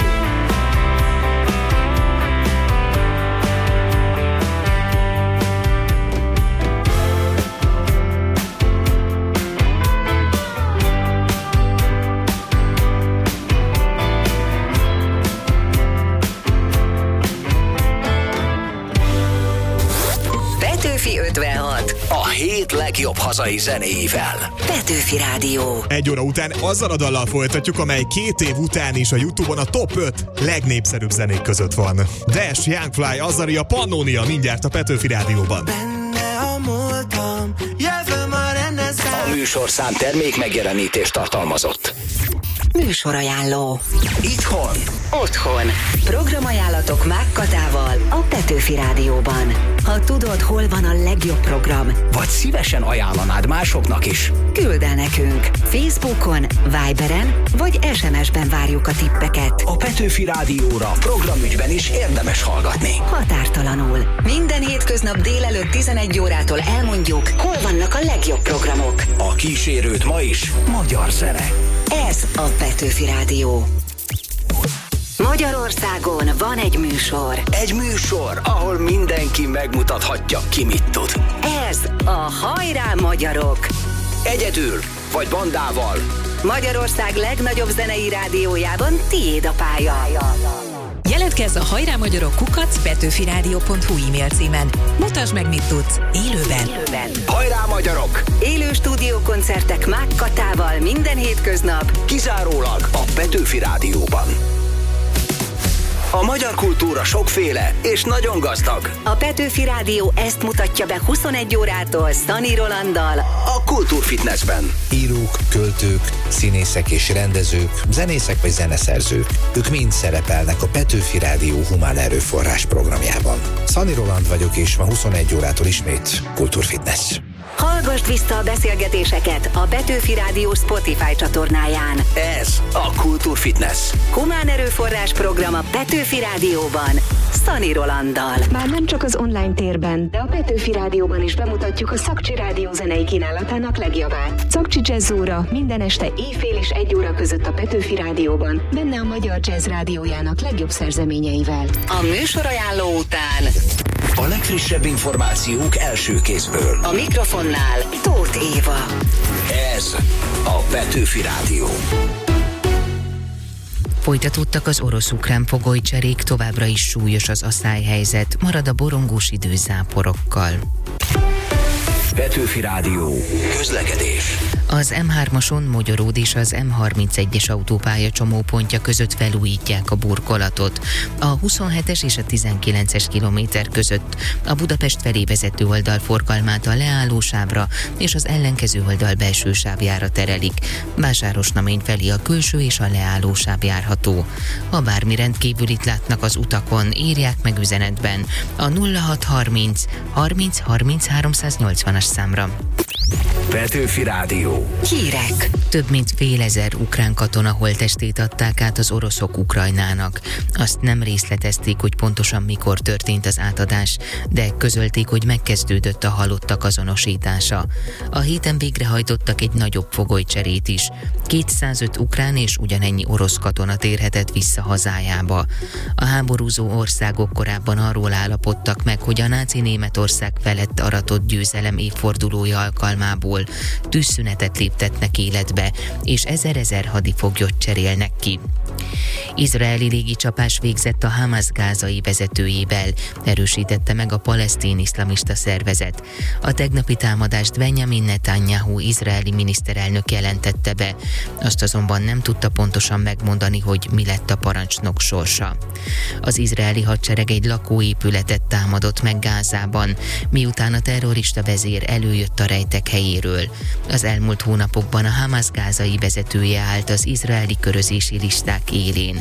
Petőfi ötvenhat. A hét legjobb hazai zenéivel. Petőfi Rádió. Egy óra után azzal a dallal folytatjuk, amely két év után is a YouTube-on a top öt legnépszerűbb zenék között van. Dash, Youngfly, Azaria, Pannonia mindjárt a Petőfi Rádióban. Benne a múltam, jövő ma rendezel. A műsorszám termék megjelenítést tartalmazott. Műsorajánló. Itthon. Otthon. Programajánlatok Mák Katával a Petőfi Rádióban. Ha tudod, hol van a legjobb program, Vagy szívesen ajánlanád másoknak is. küld el nekünk. Facebookon, Viberen vagy es em es-ben várjuk a tippeket. A Petőfi Rádióra programügyben is érdemes hallgatni. Határtalanul. Minden hétköznap délelőtt tizenegy órától elmondjuk, hol vannak a legjobb programok. A kísérőt ma is magyar zene. Ez a Petőfi Rádió. Magyarországon van egy műsor. Egy műsor, ahol mindenki megmutathatja, ki mit tud. Ez a Hajrá Magyarok. Egyedül vagy bandával. Magyarország legnagyobb zenei rádiójában tiéd a pálya. Jelentkezz a Hajrá Magyarok kukac petőfirádió pont hu e-mail címen. Mutasd meg, mit tudsz. Élőben. Élőben. Hajrá Magyarok! Élő stúdiókoncertek Mák Katával minden hétköznap. Kizárólag a Petőfi Rádióban. A magyar kultúra sokféle és nagyon gazdag. A Petőfi Rádió ezt mutatja be huszonegy órától Szani Rolanddal a Kultúrfitnessben. Írók, költők, színészek és rendezők, zenészek vagy zeneszerzők. Ők mind szerepelnek a Petőfi Rádió humán erőforrás programjában. Szani Roland vagyok, és ma huszonegy órától ismét Kultúrfitness. Hallgasd vissza a beszélgetéseket a Petőfi Rádió Spotify csatornáján. Ez a Kultúrfitness. Humán erőforrás program a Petőfi Rádióban, Szani Rolanddal. Már nem csak az online térben, de a Petőfi Rádióban is bemutatjuk a Szakcsi Rádió zenei kínálatának legjavát. Szakcsi Jazz óra minden este éjfél és egy óra között a Petőfi Rádióban, benne a Magyar Jazz Rádiójának legjobb szerzeményeivel. A műsorajánló után a legfrissebb információk első kézből. A mikrofonnál Tóth Éva. Ez a Petőfi Rádió. Folytatódtak az orosz-ukrán fogolycserék, továbbra is súlyos az aszályhelyzet, marad a borongós idő záporokkal. Petőfi Rádió. Közlekedés. Az em hármason Mogyoród és az em harmincegyes autópálya csomópontja között felújítják a burkolatot. A huszonhetes és a tizenkilences kilométer között a Budapest felé vezető oldal forgalmát a leállósávra és az ellenkező oldal belső sávjára terelik. Vásárosnamény felé a külső és a leállósáv járható. Ha bármi rendkívülit látnak az utakon, írják meg üzenetben a nulla hat harminc harminc harminc háromszáznyolcvanas számra. Petőfi Rádió. Hírek. Több mint fél ezer ukrán katona holttestét adták át az oroszok Ukrajnának. Azt nem részletezték, hogy pontosan mikor történt az átadás, de közölték, hogy megkezdődött a halottak azonosítása. A héten végrehajtottak egy nagyobb fogolycserét is. kétszázöt ukrán és ugyanennyi orosz katona térhetett vissza hazájába. A háborúzó országok korábban arról állapodtak meg, hogy a náci Németország felett aratott győzelem évfordulója alkalmából tűzszünetet léptetnek életbe, és ezer-ezer hadifoglyot cserélnek ki. Izraeli légicsapás végzett a Hamas gázai vezetőjével, erősítette meg a palesztin iszlamista szervezet. A tegnapi támadást Benjamin Netanyahu izraeli miniszterelnök jelentette be, azt azonban nem tudta pontosan megmondani, hogy mi lett a parancsnok sorsa. Az izraeli hadsereg egy lakóépületet támadott meg Gázában, miután a terrorista vezér előjött a rejtek helyéről. Az elmúlt hónapokban a Hamas gázai vezetője állt az izraeli körözési listák élén.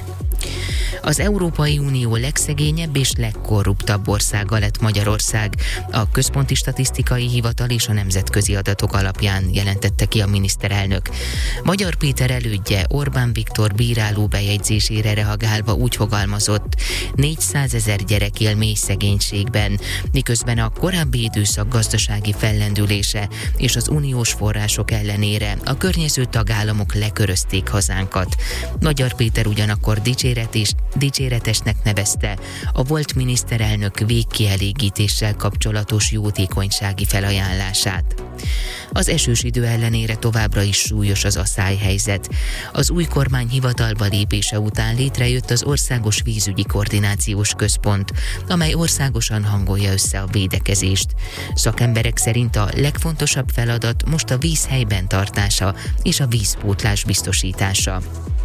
Az Európai Unió legszegényebb és legkorruptabb országa lett Magyarország. A Központi Statisztikai Hivatal és a nemzetközi adatok alapján jelentette ki a miniszterelnök. Magyar Péter elődje Orbán Viktor bíráló bejegyzésére reagálva úgy fogalmazott, négyszázezer gyerek él mély szegénységben, miközben a korábbi időszak gazdasági fellendülése és az uniós források ellenére a környező tagállamok lekörözték hazánkat. Magyar Péter ugyanakkor dicséret és dicséretesnek nevezte a volt miniszterelnök végkielégítéssel kapcsolatos jótékonysági felajánlását. Az esős idő ellenére továbbra is súlyos az aszályhelyzet. Az új kormány hivatalba lépése után létrejött az Országos Vízügyi Koordinációs Központ, amely országosan hangolja össze a védekezést. Szakemberek szerint a legfontosabb feladat most a víz helyben tartása és a vízpótlás biztosítása.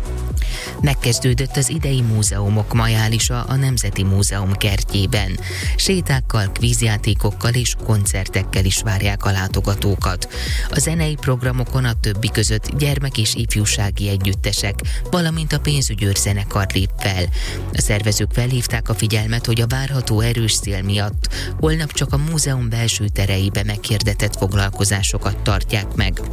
Megkezdődött az idei múzeumok majálisa a Nemzeti Múzeum kertjében. Sétákkal, kvízjátékokkal és koncertekkel is várják a látogatókat. A zenei programokon a többi között gyermek- és ifjúsági együttesek, valamint a pénzügyőr zenekar lép fel. A szervezők felhívták a figyelmet, hogy a várható erős szél miatt holnap csak a múzeum belső tereibe meghirdetett foglalkozásokat tartják meg.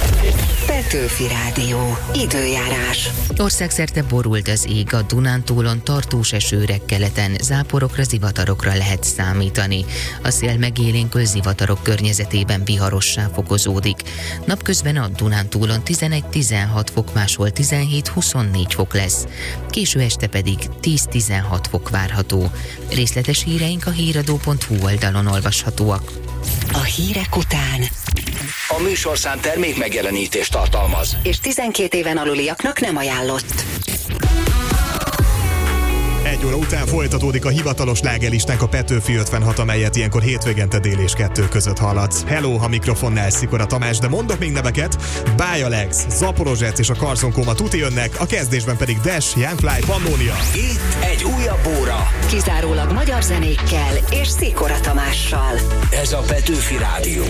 Petőfi Rádió. Időjárás. Országszerte borult az ég, a Dunántúlon tartós esőre, keleten záporokra, zivatarokra lehet számítani. A szél megélénkül zivatarok környezetében viharossá fokozódik. Napközben a Dunántúlon tizenegy-tizenhat fok, máshol tizenhét-huszonnégy fok lesz. Késő este pedig tíz-tizenhat fok várható. Részletes híreink a híradó pont hu oldalon olvashatóak. A hírek után A műsorszám termék megjelenítést tartalmaz, és tizenkét éven aluliaknak nem ajánlott. Egy huszonegy óra után folytatódik a hivatalos slágerlistánk, a Petőfi ötvenhat, amelyet ilyenkor hétvégente dél és kettő között hallatsz. Hello, a mikrofonnál Szikora Tamás, de mondok még neveket: Bája Lex, Zaporozsec és a Carson Coma tuti jönnek, a kezdésben pedig Dash, Young Fly, Pannonia. Itt egy újabb óra. Kizárólag magyar zenékkel és Szikora Tamással. Ez a Petőfi Rádió.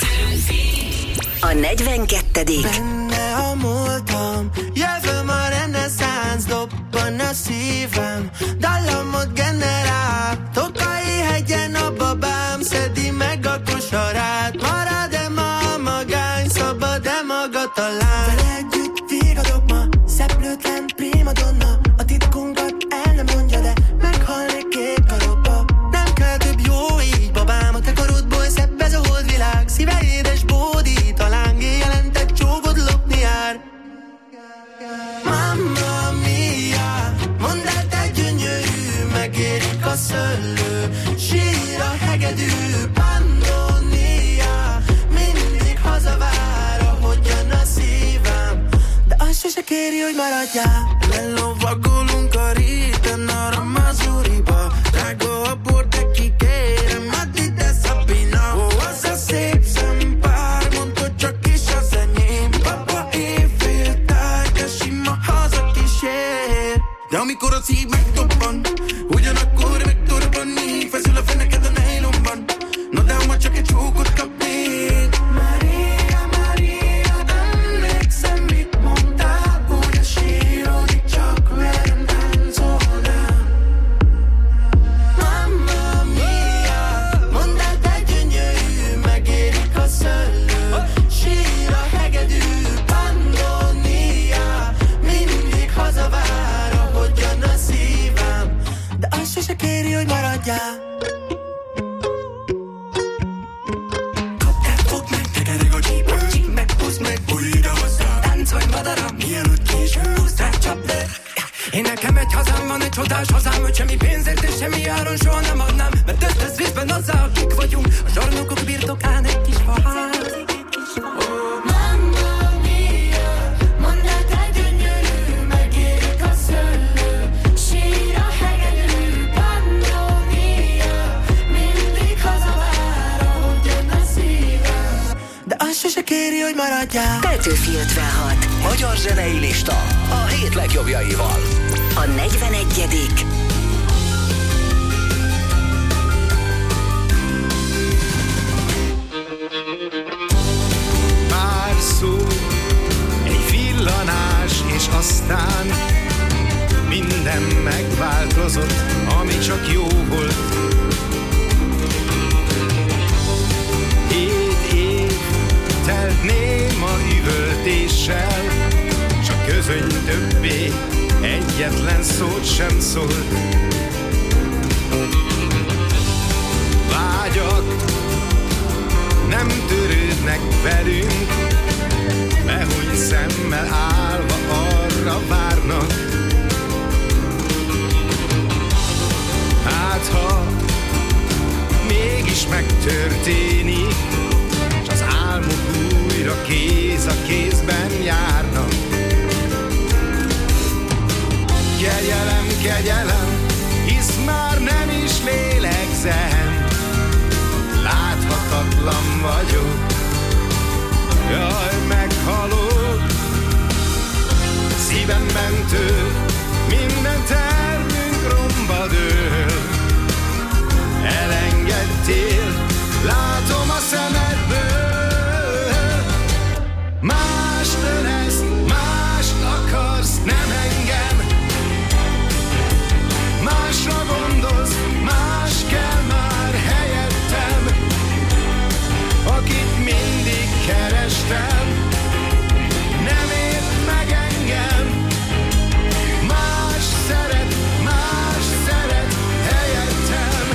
A negyvenkettedik Benne a múltam, jövőm a reneszánsz, dobban a szívem, dallamot generál, Tokai hegyen a babám, szedi meg a kosarát, marad-e ma a magány, szabad-e maga talán? Vele együtt vigadok ma, szeplőtlen primadonna, a titkunkat el nem mondja, de meghalnék két karokba. Nem kell több jó így, babám, a te korodból szebb ez a holdvilág, szíve édes bódi, talán jelentett csókot lopni jár. Mamma mia, mondd el te gyönyörű, megérik a szöllő, sír a hegedű, Pannonia, mindig hazavár, ahogyan a szívem, de azt sose kéri, hogy maradjál. Lelovagolunk a réten, arra Mazuriba, drága a bor, de kikérem, add ide Szabina. Ó, az a szép szempár, mondd, hogy csak is az enyém, papa éjféltáj, de sima haza kísér. De amikor a szív megdobban, ugyanakkor megtorbanni, feszül a feneked a nejlomban, no de ma csak egy csókot kapnék. Maria, Maria, emlékszem, mit mondtál, úgy a sírodik, csak velem táncolnál. Mamma mia, mondd el te gyönyörű, megérik a szöllő, sír a hegedű, Pannonia, mindig hazavár, ahogyan a szívem, de azt sose kéri, hogy maradjál. Kaptál, fogd meg, tekereg a csípő, csíp meg, húzd meg, bújj ide hozzá, táncolj madaram, mielőtt késő, húzd rá, csapd le. Én nekem egy hazám van, egy csodás hazám, hogy semmi pénzért és semmi áron soha nem adnám, mert ötesz részben azzá, akik vagyunk, a zsarnokok birtokán egy kis faház. Mamma mia, mondd el te gyönyörű, megérik a szöllő, sír a hegedű, Pannonia, mindig hazavár, ahogyan a szívem, de azt sose kéri, hogy maradjál. Petőfi ötvenhat, Magyar zenei lista a hét legjobbjaival. a negyvenegyedik Pár szó, egy villanás, és aztán minden megváltozott, ami csak jó volt. Hét év telt néma üvöltéssel, s a közöny többé egyetlen szót sem szólt. Vágyak nem törődnek velünk, behúny szemmel állva arra várnak. Hát ha mégis megtörténik, s az álmok újra kéz a kézben járnak. Kegyelem, kegyelem, hisz már nem is lélegzem, láthatatlan vagyok, jaj, meghalok. Szívemben tör, minden tervünk romba dől. Elengedtél, látom a szemedből. Más ölesz, mást akarsz, nem engem. Másra gondolsz, más kell már helyettem, akit mindig kerestem, nem ért meg engem. Más szeret, más szeret helyettem.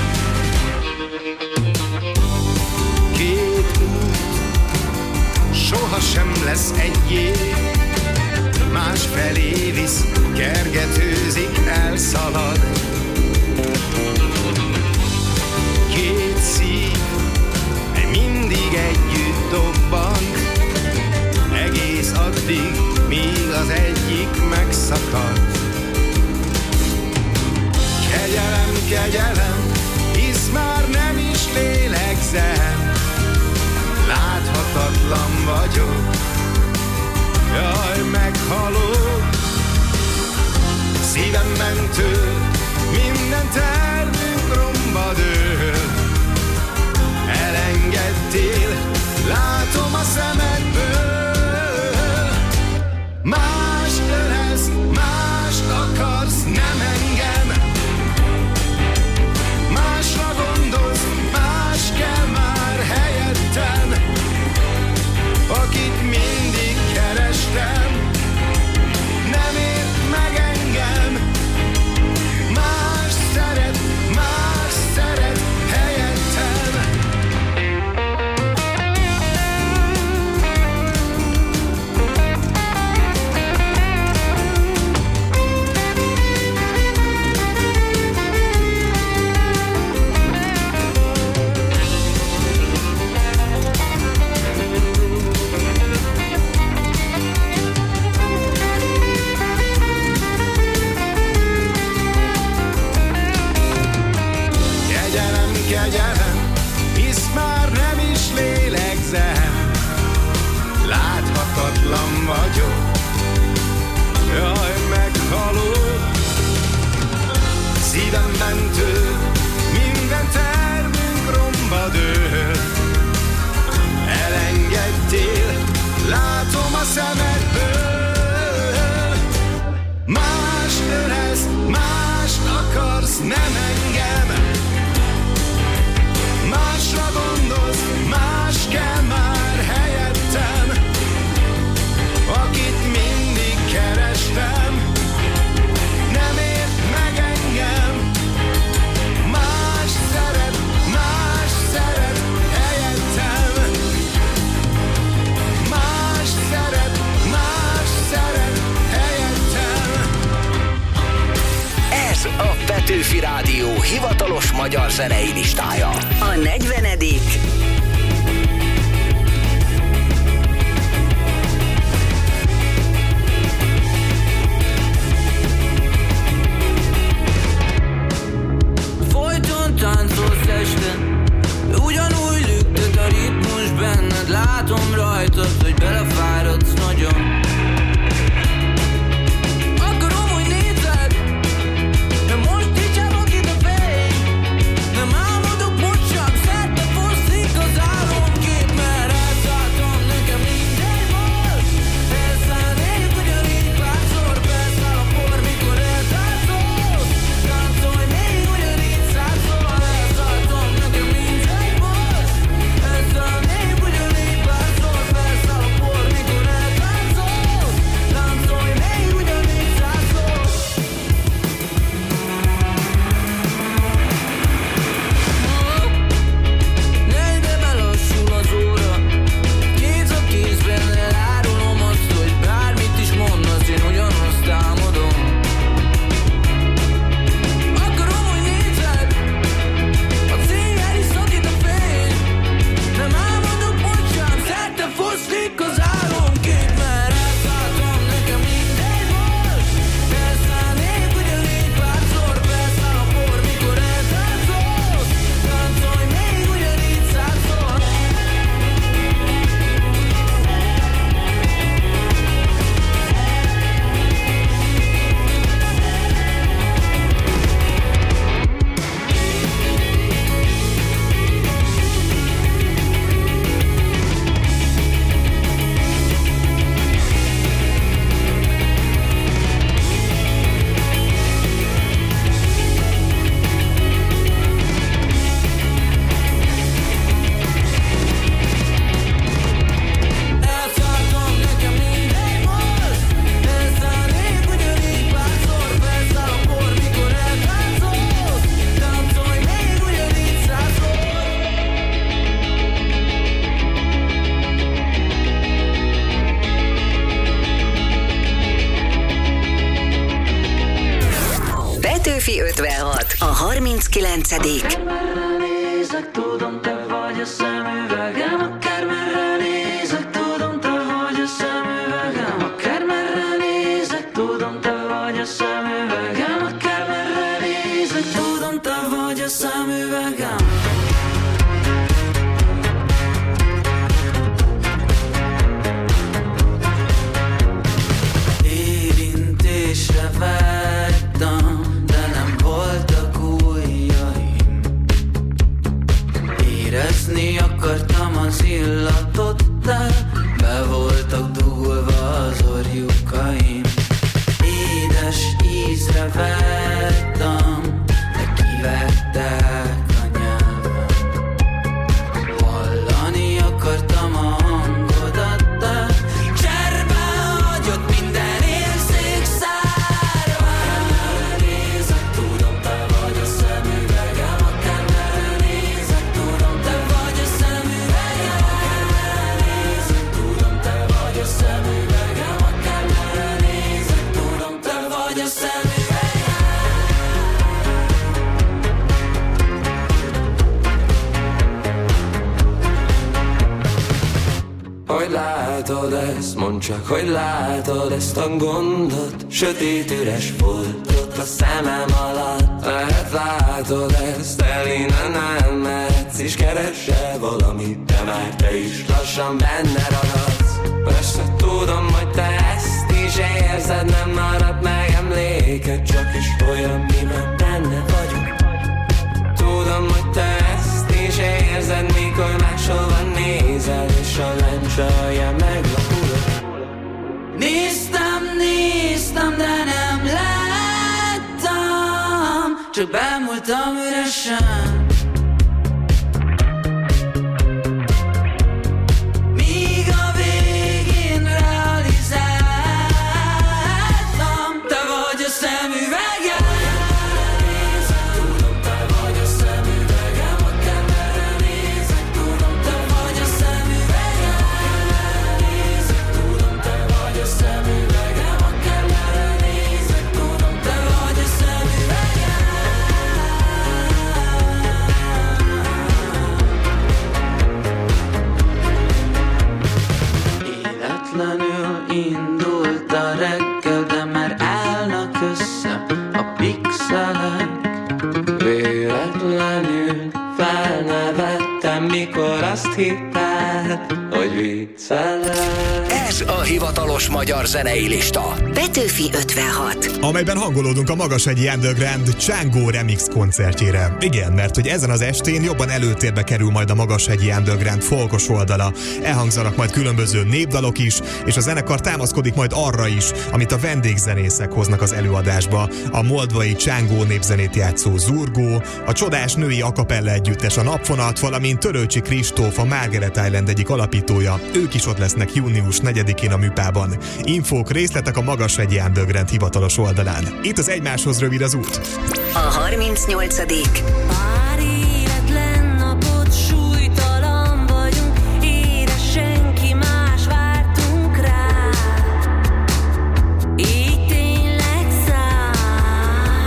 Két út sohasem lesz egyé, más felé visz, kergetőzik, elszalad. Két szív mindig együtt dobban, egész addig, míg az egyik megszakad. kegyelem, hisz már nem is lélegzem. Láthatatlan vagyok, jaj, meghalok. Szívemben től, minden tervünk romba dől. Elengedtél, látom a szemedből. Más ölesz, mást akarsz, nem engem. Másra gondolsz, más kell már helyettem. Akit mindig kerestem, nem ért meg engem. Más szeret, más szeret helyettem. Kegyelem, hisz már nem is lélegzem. Láthatatlan vagyok, jaj, meghalok. Szívemben től, minden tervünk romba dől. Elengedtél, látom a szemedből. Más ölesz, mást akarsz, nem engem. Másra gondolsz, más kell már helyettem. Akit mindig kerestem, nem ért meg engem. Más szeret, más szeret helyettem. Más szeret, más szeret helyettem. Ez a Petőfi Rádió hivatalos magyar zenei listája. A negyvenedik Folyton táncolsz este, ugyanúgy lüktet a ritmus benned. Látom rajtad, hogy belefáradsz nagyon. Akarom, hogy nézed, de most így elok itt a fény. Nem álmodok most sem, szerte foszlik az álomkép. Mert elszálltam, nekem mindegy volt. Elszállnék ugyanígy párszor, beszáll a por, mikor eltáncolsz. Táncolj még ugyanígy százszor. Elszálltam, nekem mindegy volt. Elszállnék ugyanígy párszor, beszáll a por, mikor eltáncolsz. Táncolj még ugyanígy százszor. Negybe belassul az óra, kéz a kézben elárulom azt, hogy bármit is mondasz, én ugyanazt álmodom. Akarom, hogy nézed, a céljel is szakít a fény. Nem álmodok most sem, szerte foszlik az álomkép. Mert elszálltam, nekem mindegy volt. Elszállnék ugyanígy párszor, beszáll a por, mikor eltáncolsz. Táncolj még ugyanígy százszor. Elszálltam, nekem mindegy volt. Elszállnék ugyanígy párszor, beszáll a por, mikor eltáncolsz. Táncolj még ugyanígy százszor. Petőfi ötvenhat, a harminckilencedik Akármerre nézek, tudom, te vagy a szemüvegem. Akármerre nézek, tudom, te vagy a szemüvegem. Akármerre nézek, tudom, te vagy a szemüvegem. Akármerre nézek, tudom, te Érezni akartam az illatodtál, be voltak dugulva az orjukaim. Édes ízre vettem, de kivettek a nyelvem. Hallani akartam a hangodat, de cserben hagyott minden érzék szárván. Nézek, tudom, te vagy a szemüvegem, akármerre nézek, tudom, te vagy a szemüvegem. Nézek, tudom, te vagy a szemüvegem, akármerre nézek, tudom, te vagy a szemüvegem. Hogy látod ezt, mondd csak, hogy látod ezt a gondot. Sötét üres foltot a szemem alatt. Lehet látod ezt, el innen nem mehetsz, és keresel valamit, de már te is lassan benne ragadsz. Persze tudom, hogy te ezt is érzed, nem marad meg emléked, csak is olyan, miben benne vagyok. Tudom, hogy te ezt is érzed, mikor máshova nézel, és a lencsalja meglapulod. Néztem, néztem, de nem láttam, csak bámultam üresen. Míg a végén realizáltam, te vagy a szemüvegem. Nézek, tudom, te vagy a szemüvegem, akármerre nézek, tudom, te vagy a szemüvegem. Nézek, tudom, te vagy a szemüvegem, akármerre nézek, tudom, te vagy a szemüvegem. Életlenül indult a reggel, de már állnak össze a pixelek. Véletlenül felnevettem, mikor azt hitted, hogy viccelek. Ez a hivatalos magyar zenei lista. Petőfi ötvenhat. Amelyben hangolódunk a Magashegyi Underground Django Remix koncertjére. Igen, mert hogy ezen az estén jobban előtérbe kerül majd a Magashegyi Underground folkos oldala. Elhangzanak majd különböző népdalok is, és a zenekar támaszkodik majd arra is, amit a vendégzenészek hoznak az előadásba. A moldvai Django népzenét játszó Zurgó, a csodás női akapella együttes a Napfonat, valamint Törőcsi Kristóf, a Margaret Island egyik alapítója. Ők is ott lesznek június negyedikén a Műpában. Infók, részletek a Magashegyi Underground hivatalos oldalán. Itt az Egymáshoz rövid az út. A harmincnyolcadik Pár életlen napot súlytalan vagyunk, édes senki más vártunk rá. Így tényleg száll.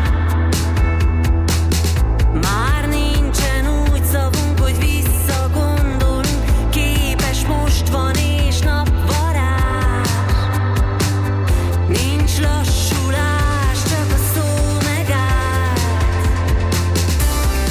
Már nincsen úgy szavunk, hogy visszagondolunk, képes most van és napvarázs. Nincs lassulás, csak a szó megállt.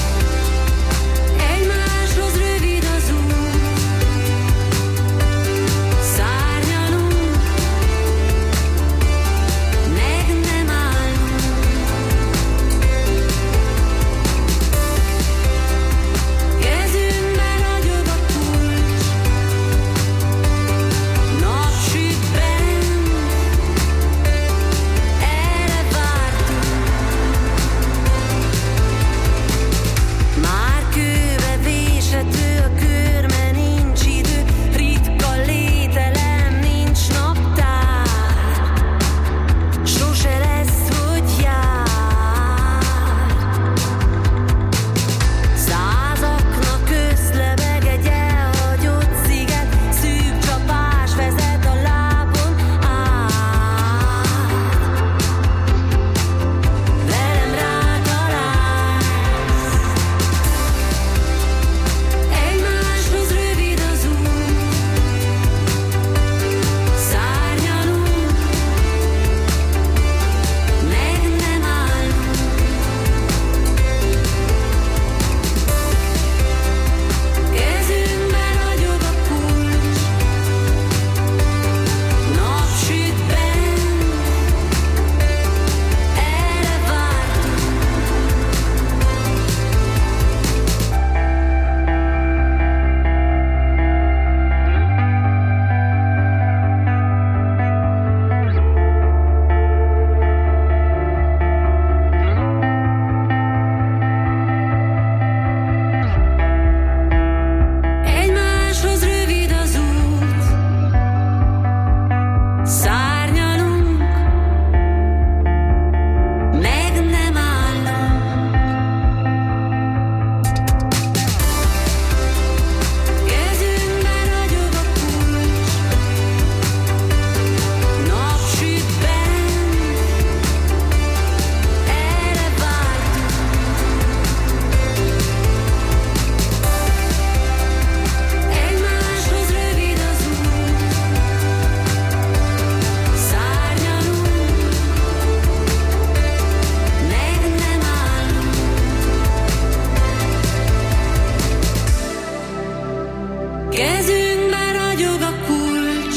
Kezünkben ragyog a kulcs,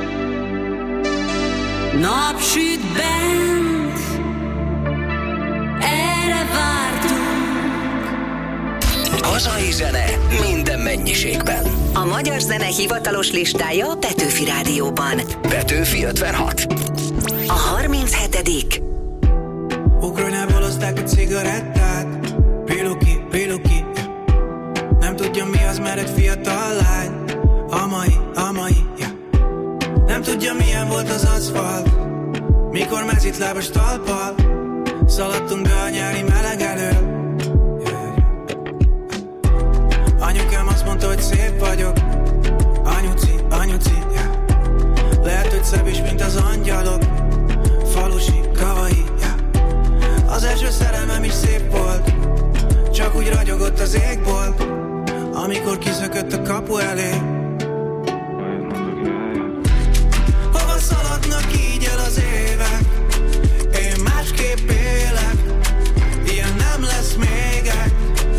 napsüt bent, erre vártunk. Hazai zene minden mennyiségben. A magyar zene hivatalos listája a Petőfi Rádióban. Petőfi ötvenhat. A harminchetedik. Ukrajnából hozták a cigarettát. Piluki, piluki. Nem tudja mi az, mert egy fiatal lány. Amai, amai, yeah. Nem tudja milyen volt az aszfalt, mikor mezitlábas talppal szaladtunk be a nyári meleg elől. Anyukám azt mondta, hogy szép vagyok. Anyuci, anyuci, yeah. Lehet, hogy szebb is, mint az angyalok. Falusi, kavai, yeah. Az első szerelmem is szép volt, csak úgy ragyogott az égbolt, amikor kiszökött a kapu elé. Hova szaladnak így el az évek? Én másképp élek, ilyen nem lesz mégek.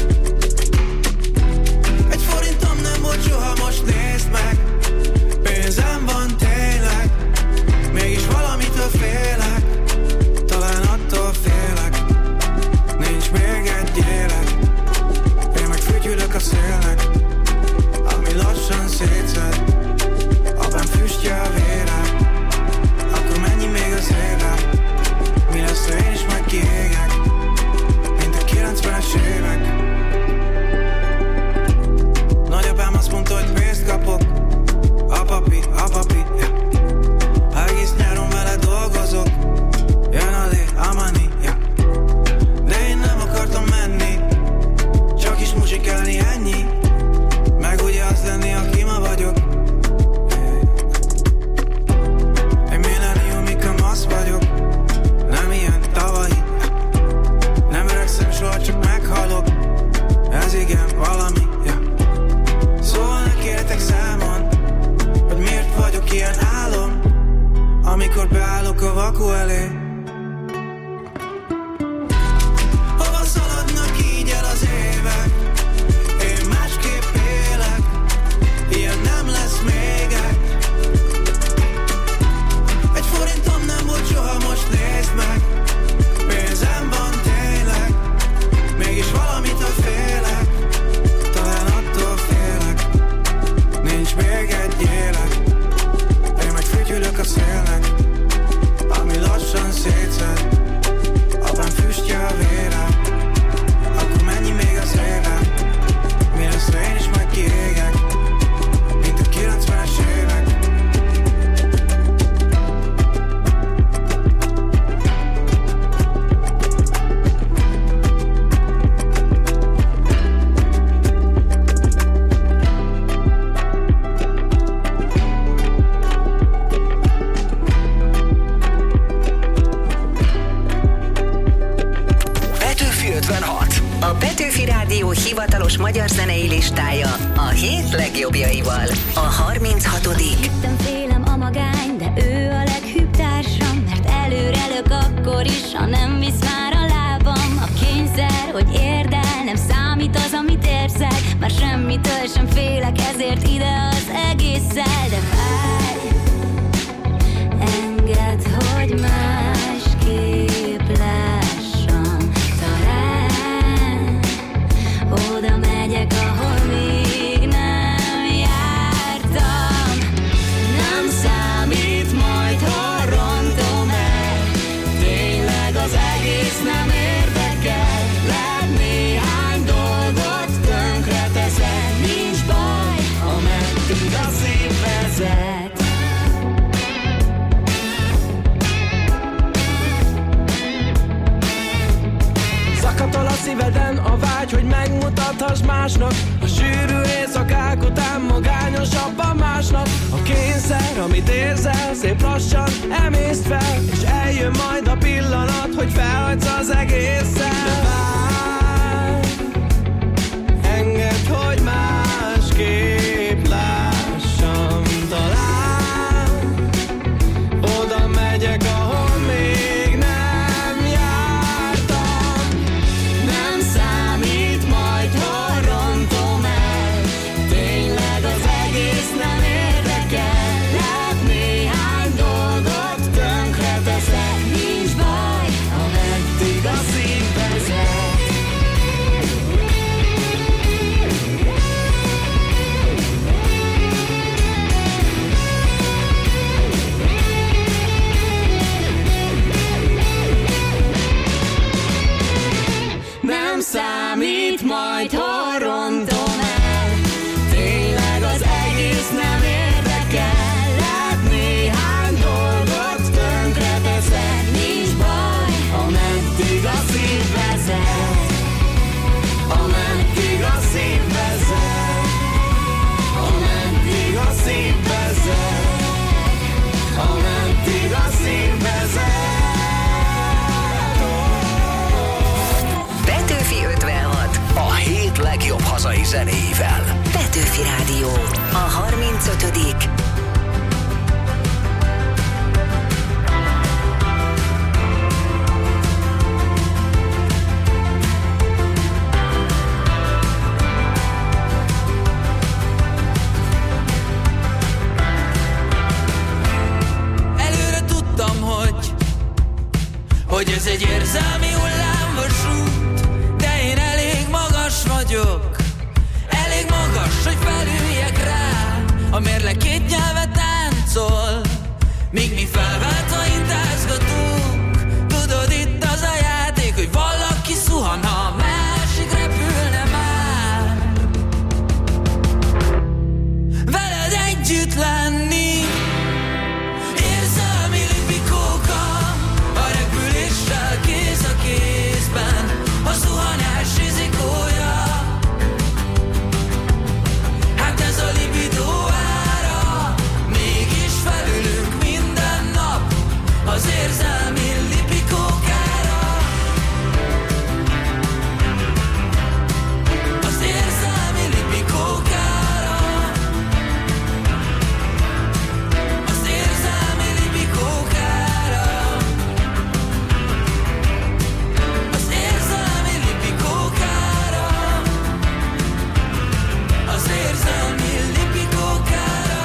Egy forintom nem volt soha, most nézd meg. Pénzem van tényleg, mégis valamitől félek. Talán attól félek, nincs még egy élet. Én meg fütyülök a szélnek, ami lassan szétszed. Apám füstje a vérem, akkor mennyi még az éve? Mi lesz, ha én is majd kiégek, mint a kilencvenes évek. Nagyapám azt mondta, hogy pénzt kapok. Apapi, apapi, yeah. Egész nyáron vele dolgozok. Jön a lé, amani, yeah. De én nem akartam menni, csak is muzsikálni, ennyi. Meg ugye az lenni, aki ma vagyok. Egy millenniumi kamasz vagyok, nem ilyen tavalyi. Nem öregszem soha, csak meghalok. Ez igen, valami, yeah. Szóval ne kértek számon, hogy miért vagyok ilyen álom, amikor beállok a vaku elé. Hova szaladnak így el az évek? Én másképp élek, ilyen nem lesz mégek. Egy forintom nem volt soha, most nézd meg. Pénzem van tényleg, mégis valamitől félek. Talán attól félek, nincs még egy élet. Én meg fütyülök a szélnek, ami lassan szétszed. Apám füstje a vérem, akkor mennyi még az éve? Mi lesz, ha én is majd kiégek, mint a kilencvenes évek. Petőfi ötvenhat. A Petőfi Rádió hivatalos magyar zenei listája a hét legjobbjaival. A harminchatodik. Nem félem a magány, de ő a leghűbb társam, mert előre lök akkor is, ha nem visz már a lábam. A kényszer, hogy érd el, nem számít az, amit érzek, már semmitől sem félek, ezért ide az egésszel. De várj, engedd, hogy másképp lássam. Talán oda megyek, ahol még nem jártam. Nem számít majd, ha rontom el, tényleg az egész nem érdekel. Lehet néhány dolgot tönkre teszek, nincs baj, ameddig a szív vezet. Zakatol a szíveden a vágy, hogy megmutathass másnak. A sűrű éjszakák után magányosabban másnak. A kényszer, amit érzel, szép lassan emészt fel, és eljön majd a pillanat, hogy felhagysz az egészen. De várj, engedd, hogy másképp lássam. Talán oda megyek, ahol még nem jártam. Nem számít majd, ha rontom el, tényleg az egész zenéivel. Petőfi Rádió, a harmincötödik Előre tudtam, hogy hogy ez egy érzelmi hullámvasút, de én elég magas vagyok, elég magas, hogy felüljek rá. A mérleg két nyelvet táncol, míg mi felváltva intázgatunk. Tudod, itt az a játék, hogy valaki szuhan, ha a másik repülne már. Veled együtt lenni érzelmi lipikóka, a repüléssel kéz a kézben, a zuhanás rizikója. Hát ez a libidó ára, mégis felülünk minden nap az érzelmi lipikókára. Az érzelmi lipikókára. Az érzelmi lipikókára. Az érzelmi lipikókára. Az érzelmi lipikókára.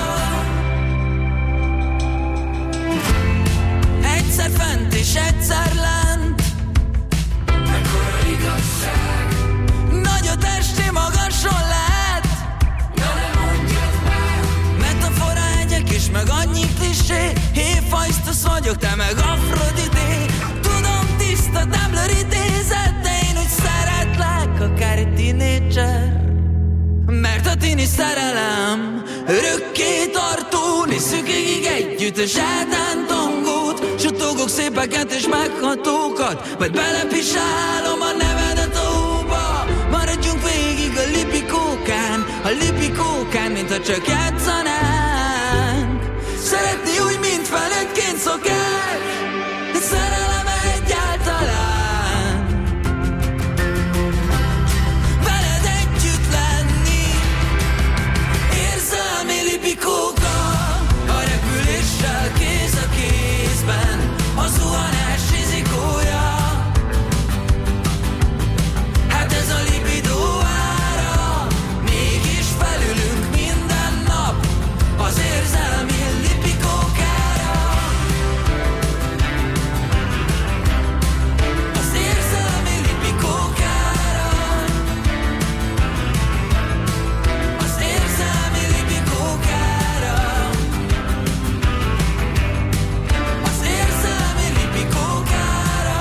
Egyszer fent és egyszer lent, mekkora igazság. Nagy a testé, magason lehet, de ne mondjad meg. Metafora egyek és meg annyi klisé, Héfajsztusz vagyok, te meg Afrodité. Tudom, tiszta Tumblr idézet, de én úgy szeretlek, akár egy tínédzser. Mert a tini szerelem örökké tartó, nézzük végig együtt a zsátán tongót. Suttogok szépeket és meghatókat, majd belepisálom a nevedet a hóba. Maradjunk végig a lipikókán, a lipikókán, mintha csak játszanánk. Szeretni úgy, mint felnőttként szokás, de szerelem egyáltalán. Veled együtt lenni érzelmi lipikóka, a repüléssel kéz a kézben, a zuhanás rizikója. Hát ez a libidó ára, mégis felülünk minden nap az érzelmi lipikókára. Az érzelmi lipikókára. Az érzelmi lipikókára. Az érzelmi lipikókára.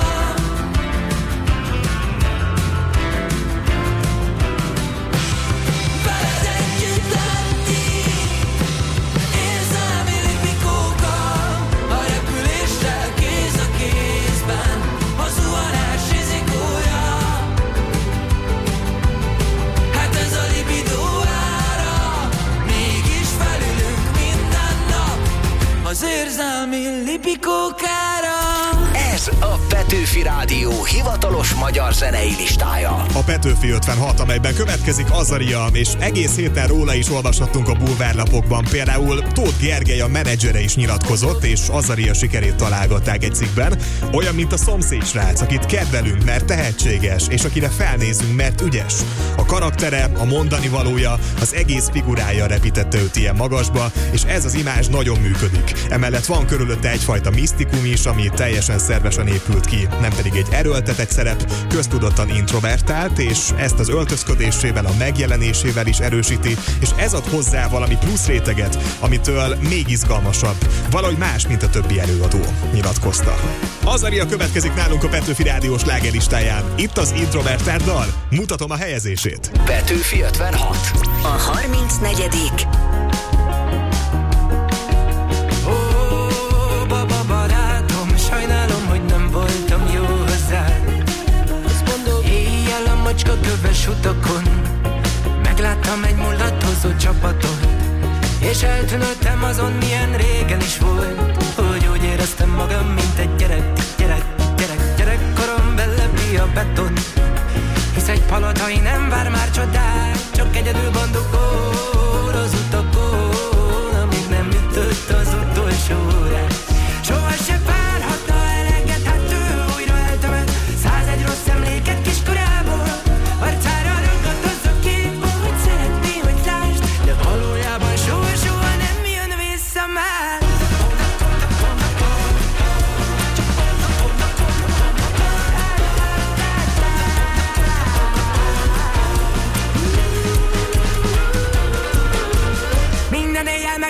Veled együtt lenni érzelmi lipikóka, a repüléssel kéz a kézben, a zuhanás rizikója. Hát ez a libidó ára, mégis felülünk minden nap az érzelmi lipikókára. Ez a Petőfi Rádió hivatalos magyar zenei listája. A Petőfi ötvenhat, amelyben következik Azaria, és egész héten róla is olvashattunk a bulvárlapokban. Például Tóth Gergely, a menedzsere is nyilatkozott, és Azaria sikerét találgatták egy cikkben. Olyan, mint a szomszéd srác, akit kedvelünk, mert tehetséges, és akire felnézünk, mert ügyes. A karaktere, a mondani valója, az egész figurája repítette őt ilyen magasba, és ez az imázs nagyon működik. Emellett van körülötte egyfajta misztikum is, ami teljesen szervesen épült ki, nem pedig egy erőltetett szerep, köztudottan introvertált, és ezt az öltözködésével, a megjelenésével is erősíti, és ez ad hozzá valami plusz réteget, amitől még izgalmasabb. Valahogy más, mint a többi előadó, nyilatkozta. Azaria következik nálunk a Petőfi Rádió slágerlistáján. Itt az introvertált dal, mutatom a helyezését. Petőfi ötvenhat. A harmincnegyedik Baba barátom, sajnálom, hogy nem voltam jó hozzád. Éjjel a macska köves utakon megláttam egy mulatozó csapatot, és eltűnődtem azon, milyen régen is volt, hogy úgy éreztem magam, mint egy gyerek, gyerek, gyerek, gyerekkorom belepi a beton. Hisz egy palotai nem vár már csodát, csak egy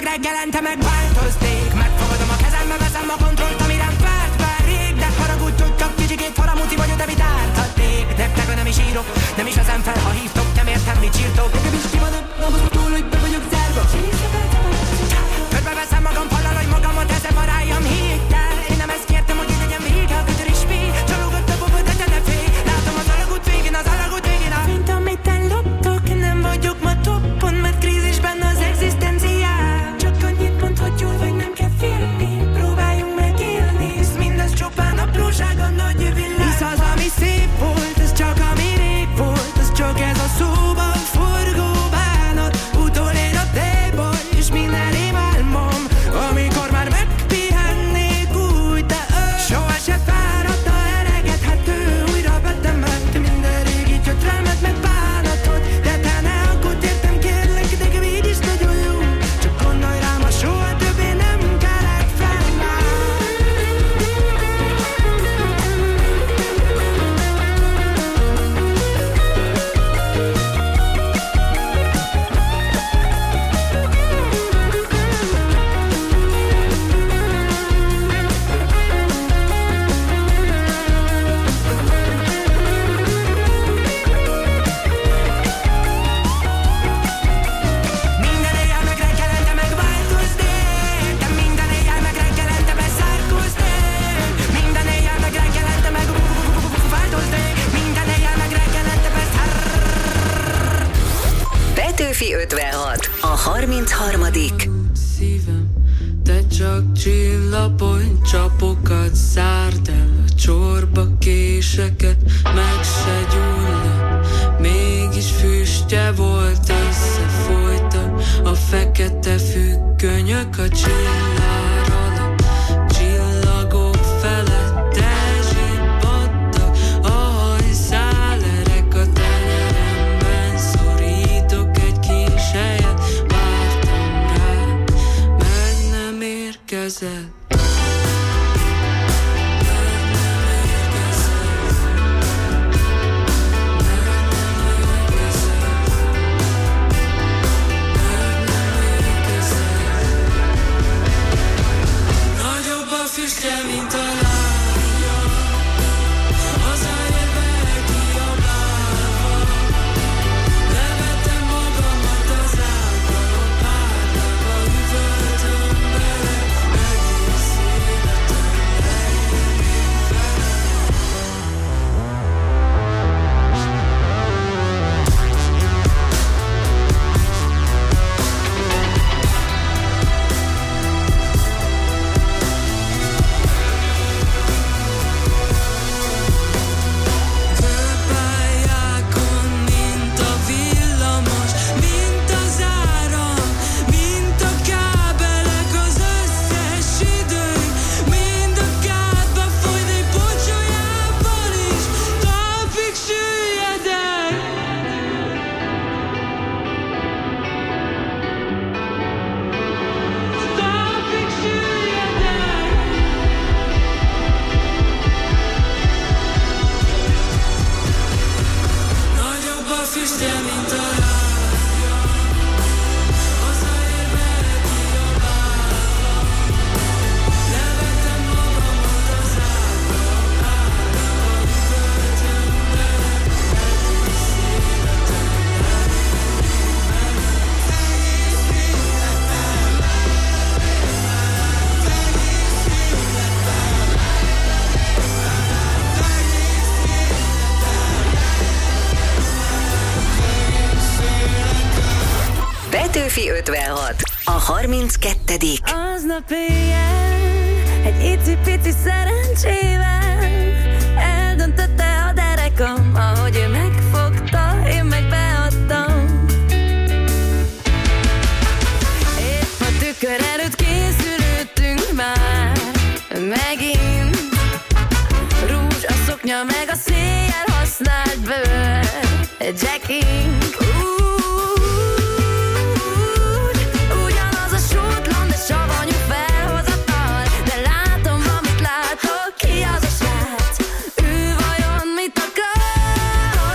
meg reggelente megváltoznék. Megfogadom a kezembe, veszem a kontrollt, ami rám várt már rég. De haragudj, tudtak kicsikét faramúti vagyok, de mit árthatnék. Nektek nem is írok, nem is vezem fel, ha hívtok, nem értem, mit csírtok. Nekem is kimondom, napozom túl, hogy be vagyok zárva. Körbe veszem magam pallal, hogy magamot eszem a rájam héttel. Én nem ezt kértem, hogy én legyen vége, a kötör is fél. Csalógott a bobod, de te ne félj. Látom az alagút végén, az alagút végén a... Mint amit elloptok, nem vagyok ma toppon, mert krízisben az egzisztenciám. Csak annyit mond, hogy jól vagy, nem kell félni. Próbáljunk megélni, hisz mindez csupán apróság a nagy világ. Hisz az, ami szép volt, ez csak ami rég volt. Ez csak ez a szóban forgó bánat. Utolér a playboy, és minden rémálmom. Amikor már megpihennék úgy, de ő soha se fáradt, ha elegedhető. Újra betemet minden régi gyötrelmet, meg bánatot. De te ne aggódj, értem, kérlek, nekem így is nagyon jó. Csak gondolj rám, ha soha többé nem kelek fel már. Minden éjjel meg reggelente megváltoznék. De minden éjjel meg reggelente bezárkóznék. Minden éjjel meg reggelente megváltoznék. Minden éjjel meg reggelente bezár... Petőfi ötvenhat, a harmincharmadik Szívem, te csak csillapodj, csapokat zárd el, a csorba késeket meg se gyullad. Mégis füstje volt, összefolytak a fekete függönyök a csillár alatt. Csillagok felett elzsibbadtak a hajszálerek a tenyeremben. Szorítok egy kis helyet, vártam rá, meg nem érkezett. Nagyobb a füstje, mint a lángja, hazaérve kiabálva. Levettem magamat az ágba, a párnába üvöltöm bele, egész életem leérni vele. Főpályákon, mint a villamos, mint az áram, mint a kábelek, az összes időnk, mind a kádba folyni pocsolyában is, talpig süllyedek. Talpig süllyedek. Nagyobb a füstje, mint a lángja, hazaérve kiabálva. Levettem magamat az ágba, a párnába üvöltöm bele, egész életem Petőfi ötvenhat, a harminckettedik Aznap éjjel egy icipici szerencsével eldöntötte a derekam, ahogy ő megfogta, én meg beadtam. Épp a tükör előtt készülődtünk már megint. Rúzs, a szoknya meg a széjjel használt bőr, Jackink. Ugyanaz a sútlan, de savanyú felhozatal, de látom, amit látok, ki az a srác? Ő vajon mit akar?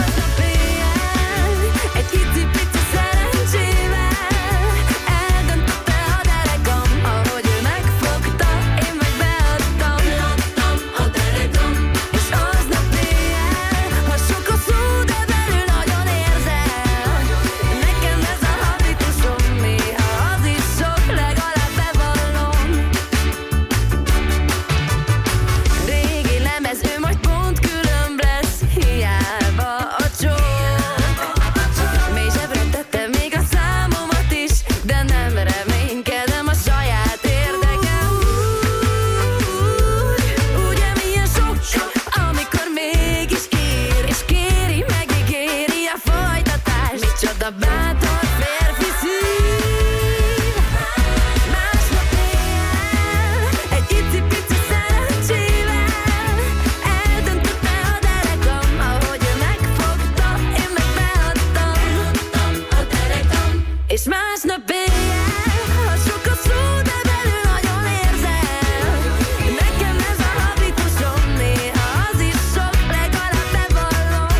És másnap éjjel, ha sok a szó, de belül nagyon érzel. Nekem ez a habitusom, néha az is sok, legalább bevallom.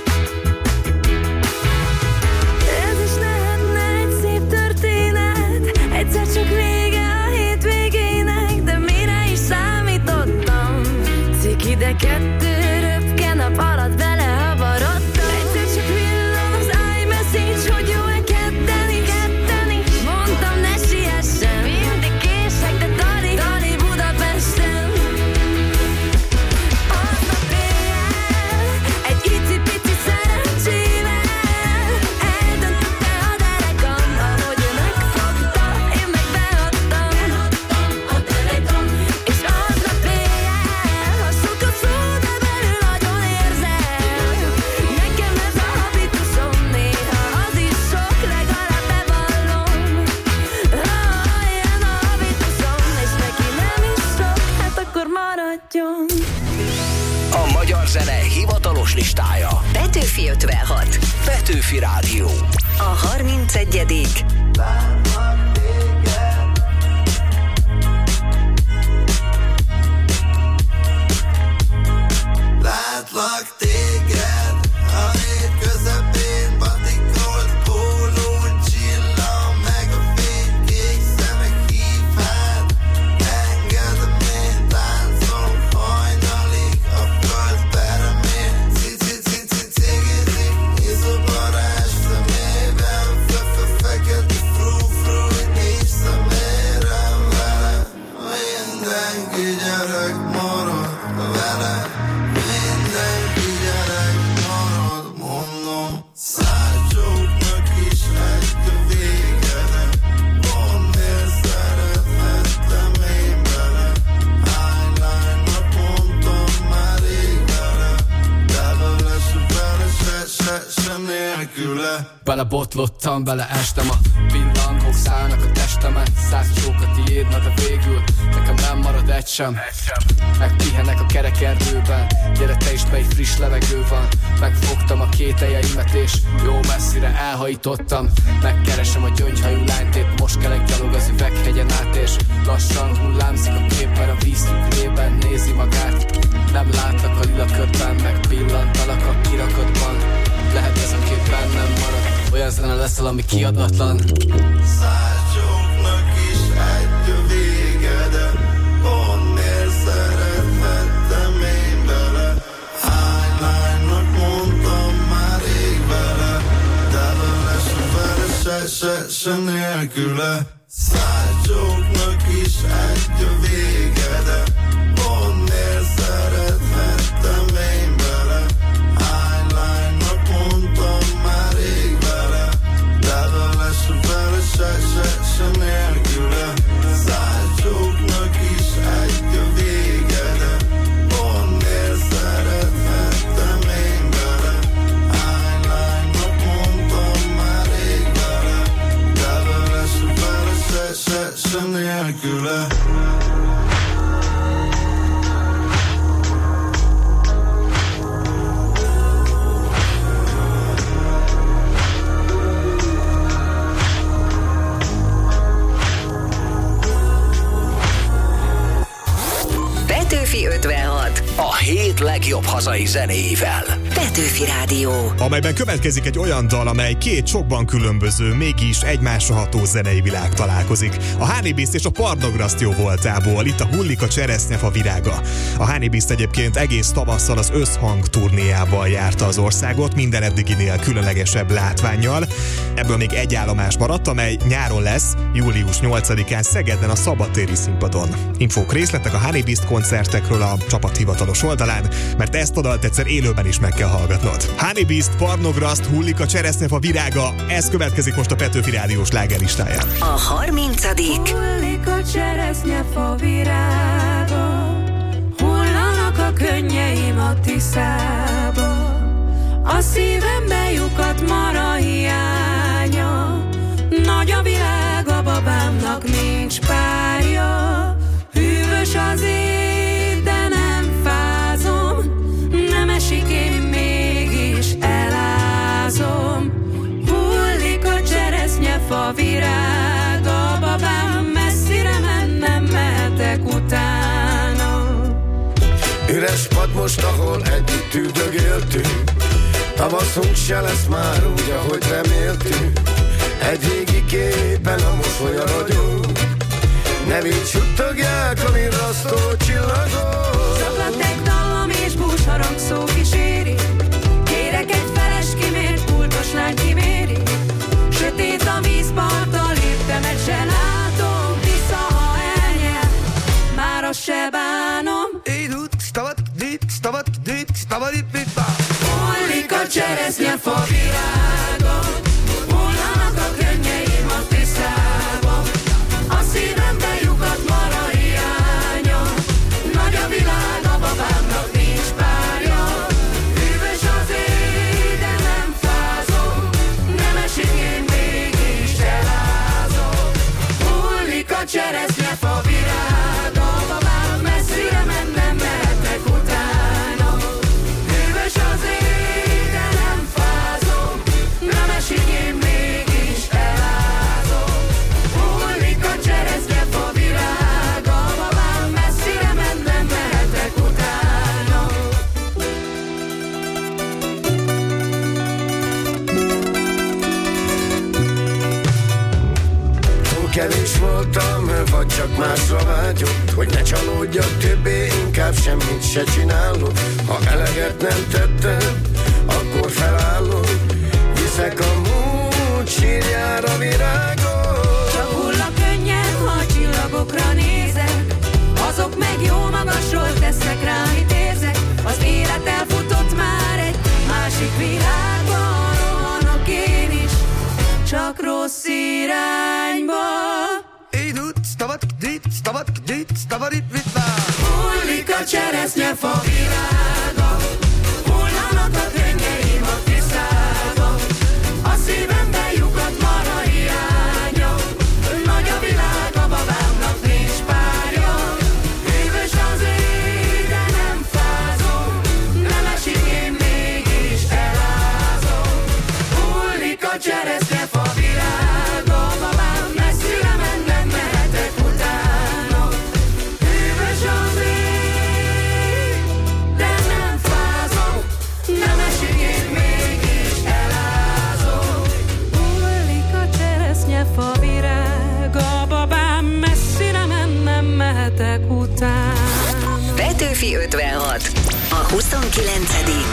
Ez is lehetne egy szép történet, egyszer csak vége a hétvégének, de mire is számítottam? Ciki, de kettő röpke nap alatt belehavarodtam. Egyszer csak villan az iMessage, hogy jó-e ketteni, ketteni. Mondtam, ne siessen, mindig kések, de Dali, Dali Budapesten. Aznap éjjel, egy icipici szerencsével eldöntötte a derekam, ahogy ő megfogta, én meg beadtam. A derekam. És aznap éjjel, ha sok a szó, de belül nagyon érzel. Nekem ez a habitusom, néha az is sok, legalább bevallom. Ah, ilyen a habitusom, és neki nem is sok, hát akkor maradjon. A magyar zene hivatalos listája. Petőfi ötvenhat. Petőfi Rádió. A harmincegyedik. Látlak téged a hét közepén, batikolt pólón csillan meg a fény, kék szemek hívhat. Engedem én, táncolom hajnalig a föld peremén. Cici-cici-cigizik, izobar estemében, fe-fe-fekete frú-frú, nincs szemérem vele. Mindenki gyerek marad vele. Mindenki gyerek marad, mondom. Szácsóknak is egy a vége, de mondd, miért szerethettem én bele. Highline-nak mondtam már rég vele, de vele se vele, se, se, se nélküle. Belebotlottam, beleestem, a pillangók szállnak a testemen. Száz csók a tiéd, na de végül nekem nem marad egy sem. Megpihenek a kerekerdőben, gyere te is be, egy friss levegő van. Megfogtam a kételjeimet és jó messzire elhajítottam. Megkeresem a gyöngyhajú lányt, épp most kelek gyalog az üveghegyen át, és lassan hullámzik a kép, mert a víz tükrében nézi magát. Nem látlak a lilakörben, megpillantalak a kirakatban. Lehet ez a kép bennem marad, olyan zene leszel, ami kiadatlan. Szácsóknak is egy a vége, de mondd, miért szerethettem én bele. Highline-nak mondtam már rég vele, de vele se vele, se, se, se nélküle. Szácsóknak is egy a vége, de mondd, miért szerethettem én bele. Highline-nak mondtam már rég vele, de vele se vele, se, se, se nélküle. Szácsóknak is egy a vége, de mondd, miért szerethettem én bele. Highline-nak mondtam már rég vele, de vele se vele, se, se, se nélküle. Petőfi ötvenhat. A hét legjobb hazai zenéivel. Petőfi Rádió. Amelyben következik egy olyan dal, amely két sokban különböző, mégis egymásra ható zenei világ találkozik. A Honeybiszt és a Parnograszt jó voltából, itt a Hullik a cseresznyefa virága. A Honeybiszt egyébként egész tavasszal az Összhang turnéjával járta az országot, minden eddiginél különlegesebb látvánnyal. Ebből még egy állomás maradt, amely nyáron lesz, július nyolcadikán Szegeden a Szabadtéri színpadon. Infók, részletek a Honeybiszt koncertekről a csapat hivatalos oldalán, mert ezt a dalt egyszer élőben is meg kell hallgatnod. Honeybiszt, Parnograszt, Hullik a cseresznyefa virága, ez következik most a Petőfi Rádió slágerlistáján. A harmincadik. Hullik a cseresznyefa virága, hullanak a könnyeim a Tiszába, a szívembe lyukat mara hiánya, nagy a világ, a babámnak nincs párja, hűvös az ég, de nem fázom, nem esik, én mégis elázom. Hullik a cseresznyefa üres pad most, ahol együtt üldögéltünk. Tavaszunk se lesz már úgy, ahogy reméltünk. Egy régi képen a mosolya ragyog. Nevét suttogják a virrasztó csillagok. Zaklatek dallam és búsharang szó kíséri. Kérek egy feles kimért, pultos lány kiméri. Sötét a vízparttal, léptemet se látom. Vissza, ha elnyel, már azt se bánom. Hullik a cseresznyefa virága, hullanak a könnyeim a tisztába. A szívembe lyukat mar a hiánya. Nagy a világ, a babámnak nincs párja. Hűvös az éj, de nem fázom. Nem esik, én mégis elázom. Hullik a cseresznyefa virága, babám messzire ment, nem mehetek utána. Hűvös az éj, de nem fázom. Nem esik, én mégis elázom. Hullik a cseresznyefa virága, babám messzire ment, nem mehetek utána. Túl kevés voltam, vagy csak másra vágyott, hogy ne csalódjak többé, inkább semmit se csinálok. Ha eleget nem tettem, akkor felállok. Viszek a múlt sírjára virágot. Csak hull a könnyed, ha a csillagokra nézek. Azok meg jó magasról tesznek rá, mit érzek. Az élet elfutott már egy másik világban. Rohanok én is, csak rossz irányba. Hullik a cseresznyefa virága, hullanak a könnyeim a tisztába. A szívembe lyukat mar a hiánya. Nagy a világ, a babámnak nincs párja. Hűvös az éj, de nem fázom. Nem esik, én mégis elázom. Hullik a cseresznyefa virága, babám messzire ment, nem mehetek utána. Hűvös az éj, de nem fázom. Nem esik, én mégis elázom. Hullik a cseresznyefa virága, babám messzire ment, nem mehetek utána. Petőfi ötvenhat. A huszonkilencedik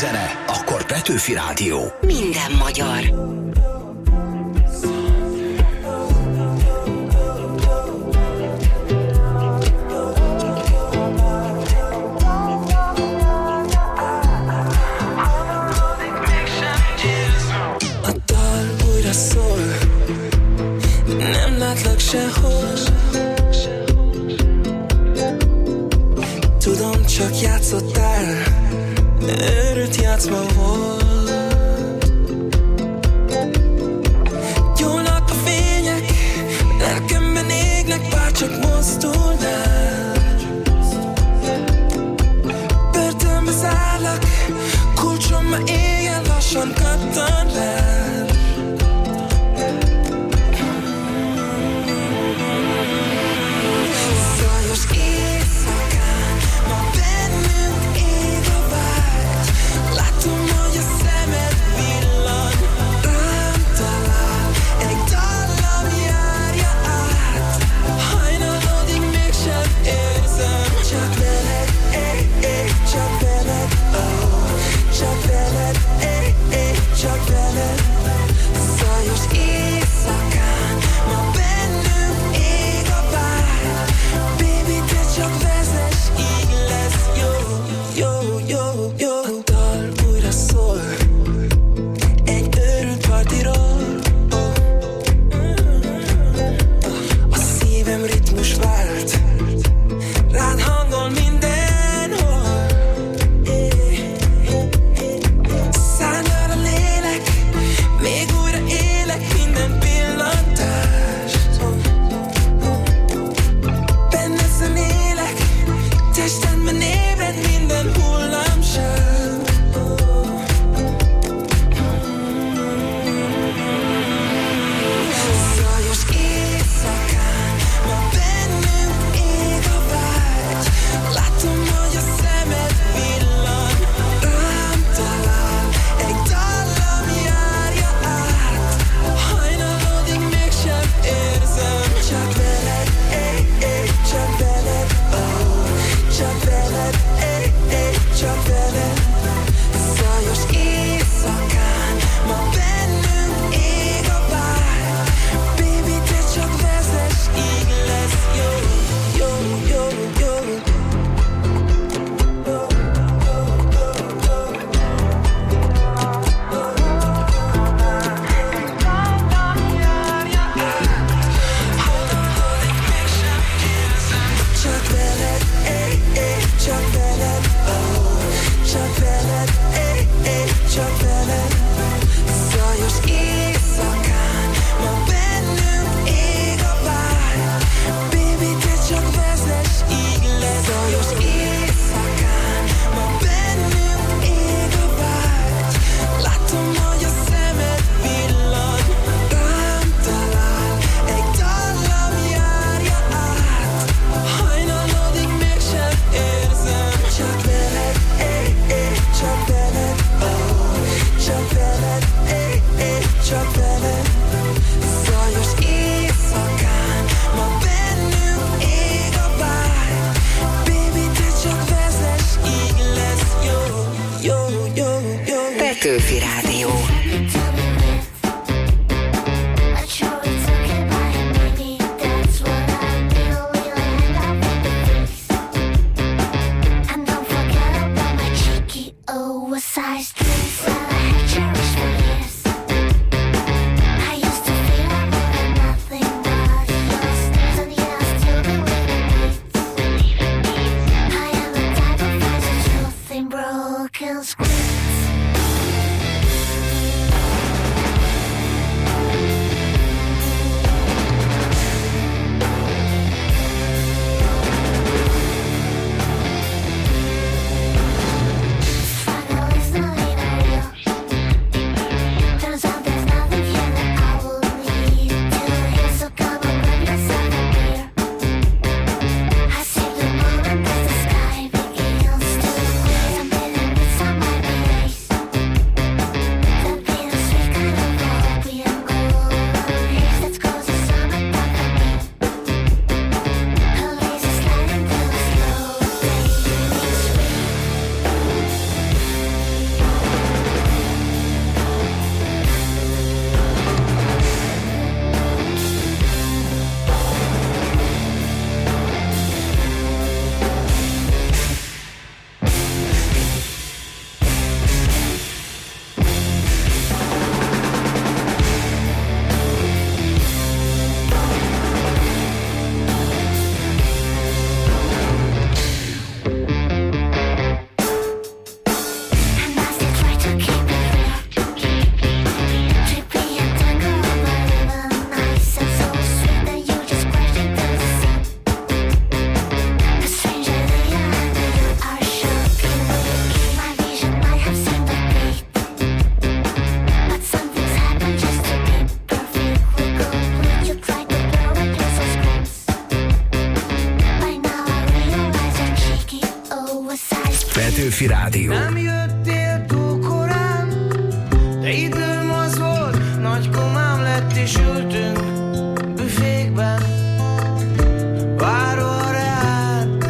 zene, akkor Petőfi Rádió. Minden magyar. A dal újra szól, nem látlak sehol. Tudom, csak játszottál, őrült játszma volt. Gyúlnak a fények, lelkemben égnek, bárcsak mozdulnál. Börtönbe zárlak, kulcsom ma éjjel lassan kattan rád. Zajos éjszakán, ma bennünk ég a vágy. Látom, hogy a szemed villan, rám talál, egy dallam járja át. Hajnalodig mégsem érzem, csak veled, éj, éj, csak veled, oh. Csak veled, éj, éj, csak veled. Zajos éjszakán, ma bennünk ég a vágy. Baby, te csak vezess, így lesz jó, jó, jó, jó. A dal újra szól, egy őrült partiról, oh. A szívem ritmus vált, rád hangol mindenhol. Szárnyal a lélek, még újra élek minden pillantást. Benne zenélek, testemben ébred minden hullámság. Zajos éjszakán, ma bennünk ég a vágy. Látom, hogy a szemed villan, rám talál, egy dallam járja át. Hajnalodig mégsem érzem, csak veled, éj, éj, csak veled, oh. Csak veled, éj, éj, csak veled. Zajos éjszakán, ma bennünk ég a vágy. Baby, te csak vezess, így lesz jó, jó, jó, jó. Csak veled, éj, éj, csak veled, oh. Csak veled, éj, éj, csak veled. Zajos éjszakán, ma bennünk ég a vágy. Baby, te csak vezess, így lesz. Zajos éjszakán, ma bennünk ég a vágy. Látom, hogy a szemed villan, rám talál, egy dallam járja át. Hajnalodig mégsem érzem, csak veled, éj, éj, csak veled, oh. Csak veled, éj, éj, csak veled. Zajos éjszakán, ma bennünk ég a vágy. Baby, te csak vezess, így lesz jó, jó, jó, jó. Petőfi Rádió. Oversized dress that I had cherished for years. I used to feel I wanted nothing but yours, and yet I still believe in needs. I am the type of finds the truth in broken scripts. Struggle is not linear. Petőfi Rádió. Nem jöttél túl korán, de időm az volt, nagy komám lett és ültünk büfékben, várva rád,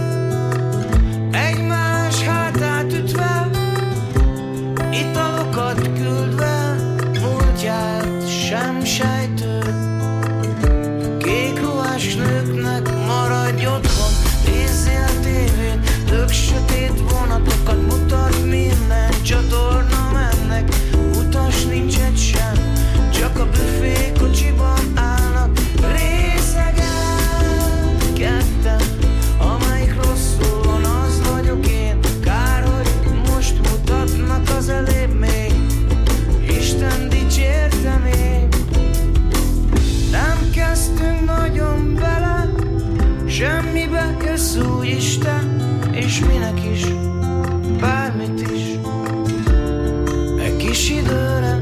egymás hátát ütve, italokat küldve, múltját sem sejtő. Kék ruhás nőknek maradj otthon, nézzél tévét, tök sötét vonatokat mutat minden csatorna mennek, utas nincs egy sem, csak a büfé kocsiban állnak részegen ketten, amelyik rosszul van, az vagyok én, kár, hogy most mutatnak az elébb még, Isten dicsérte még. Nem kezdtünk nagyon bele semmibe, jössz új Isten, és minek is, bármit is, egy kis időre,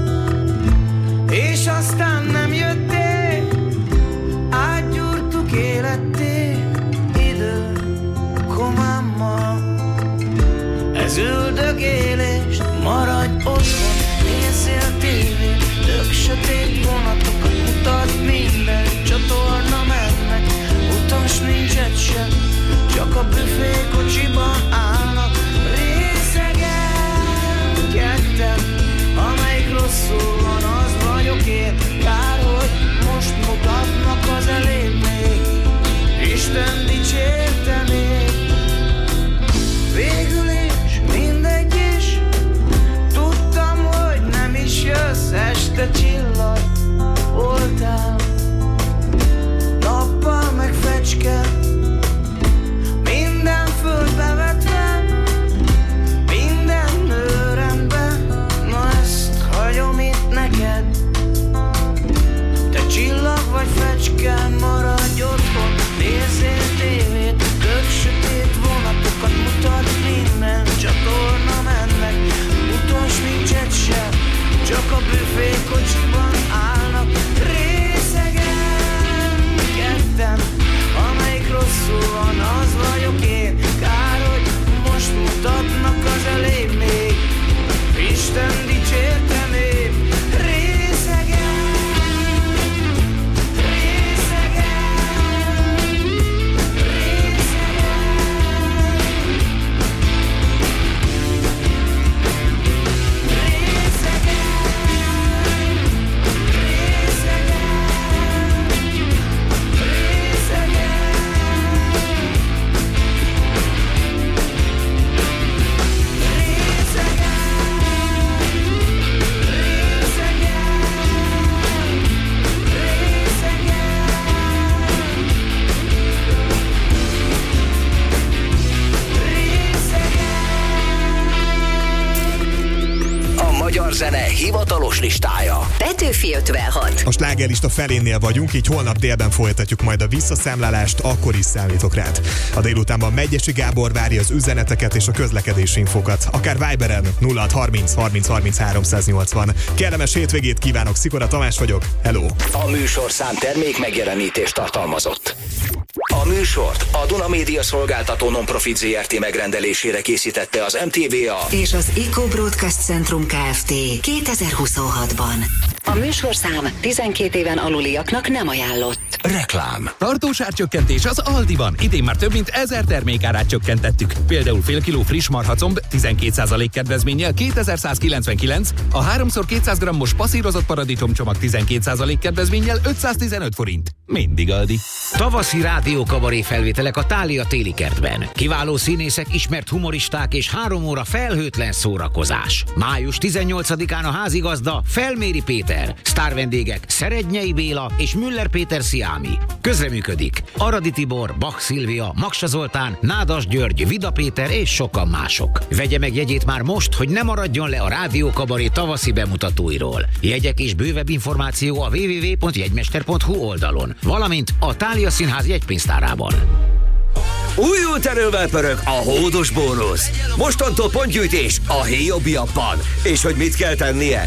és aztán nem jöttél, átgyúrtuk életté, idő komámmal. Ez üldögélést, maradj otthon, nézzél tévét, tök sötét vonatokat mutat minden csatorna mennek, utas nincs egy sem, csak a büfé kocsiban állnak részegen ketten, amelyik rosszul van, az vagyok én, kár, hogy most mutatnak az elébb még, Isten dicsérte még. Végül is mindegy is, tudtam, hogy nem is jössz, este csillag voltál, nappal meg fecske, minden földbe vetve, minden nő rendben, na ezt hagyom itt neked. Te csillag vagy fecske, maradj otthon, nézzél tévét, tök sötét vonatokat mutat minden csatorna mennek, utas nincs egy sem, csak a büfé kocsiban állnak részegen ketten, amelyik rosszul van, az vagyok én, kár, hogy most mutatnak az elébb még, Isten dicsérte még. Részegen, részegen, magyar zene hivatalos listája. Petőfi ötvenhat. A slágerlista felénél vagyunk, így holnap délben folytatjuk majd a visszaszámlálást, akkor is számítok rád. A délutánban Megyesi Gábor várja az üzeneteket és a közlekedési infokat, akár Viberen nulla hat harminc harminc harminc háromszáznyolcvan. Kellemes hétvégét kívánok, Szikora Tamás vagyok, hello! A műsorszám termék megjelenítést tartalmazott. A műsort a Duna Média Szolgáltató Nonprofit zé er té megrendelésére készítette az em té vé á és az Eco Broadcast Centrum Kft. kétezer-huszonhatban. A műsorszám tizenkét éven aluliaknak nem ajánlott. Reklám. Tartós árcsökkentés az Aldiban. Idén már több mint ezer termékárát csökkentettük. Például fél kiló friss marhacomb tizenkét százalék kedvezménnyel kétezer-százkilencvenkilenc, a háromszor kétszáz grammos passzírozott paradicsomcsomag tizenkét százalék kedvezménnyel ötszáztizenöt forint. Mindig Aldi. Tavaszi rádiókabaré felvételek a Thália téli kertben. Kiváló színészek, ismert humoristák és három óra felhőtlen szórakozás. május tizennyolcadikán a házigazda Felméri Péter, sztárvendégek Szerednyei Béla és Müller Péter Sziámi. Közreműködik Aradi Tibor, Bach Szilvia, Maksa Zoltán, Nádas György, Vida Péter és sokan mások. Vegye meg jegyét már most, hogy ne maradjon le a rádiókabaré tavaszi bemutatóiról. Jegyek és bővebb információ a double-u double-u double-u pont jegymester pont hu oldalon, valamint a Thália Színház jegypénztárában. Újult erővel pörög a hódos bónusz. Mostantól pontgyűjtés a Héjobbi appban. És hogy mit kell tennie?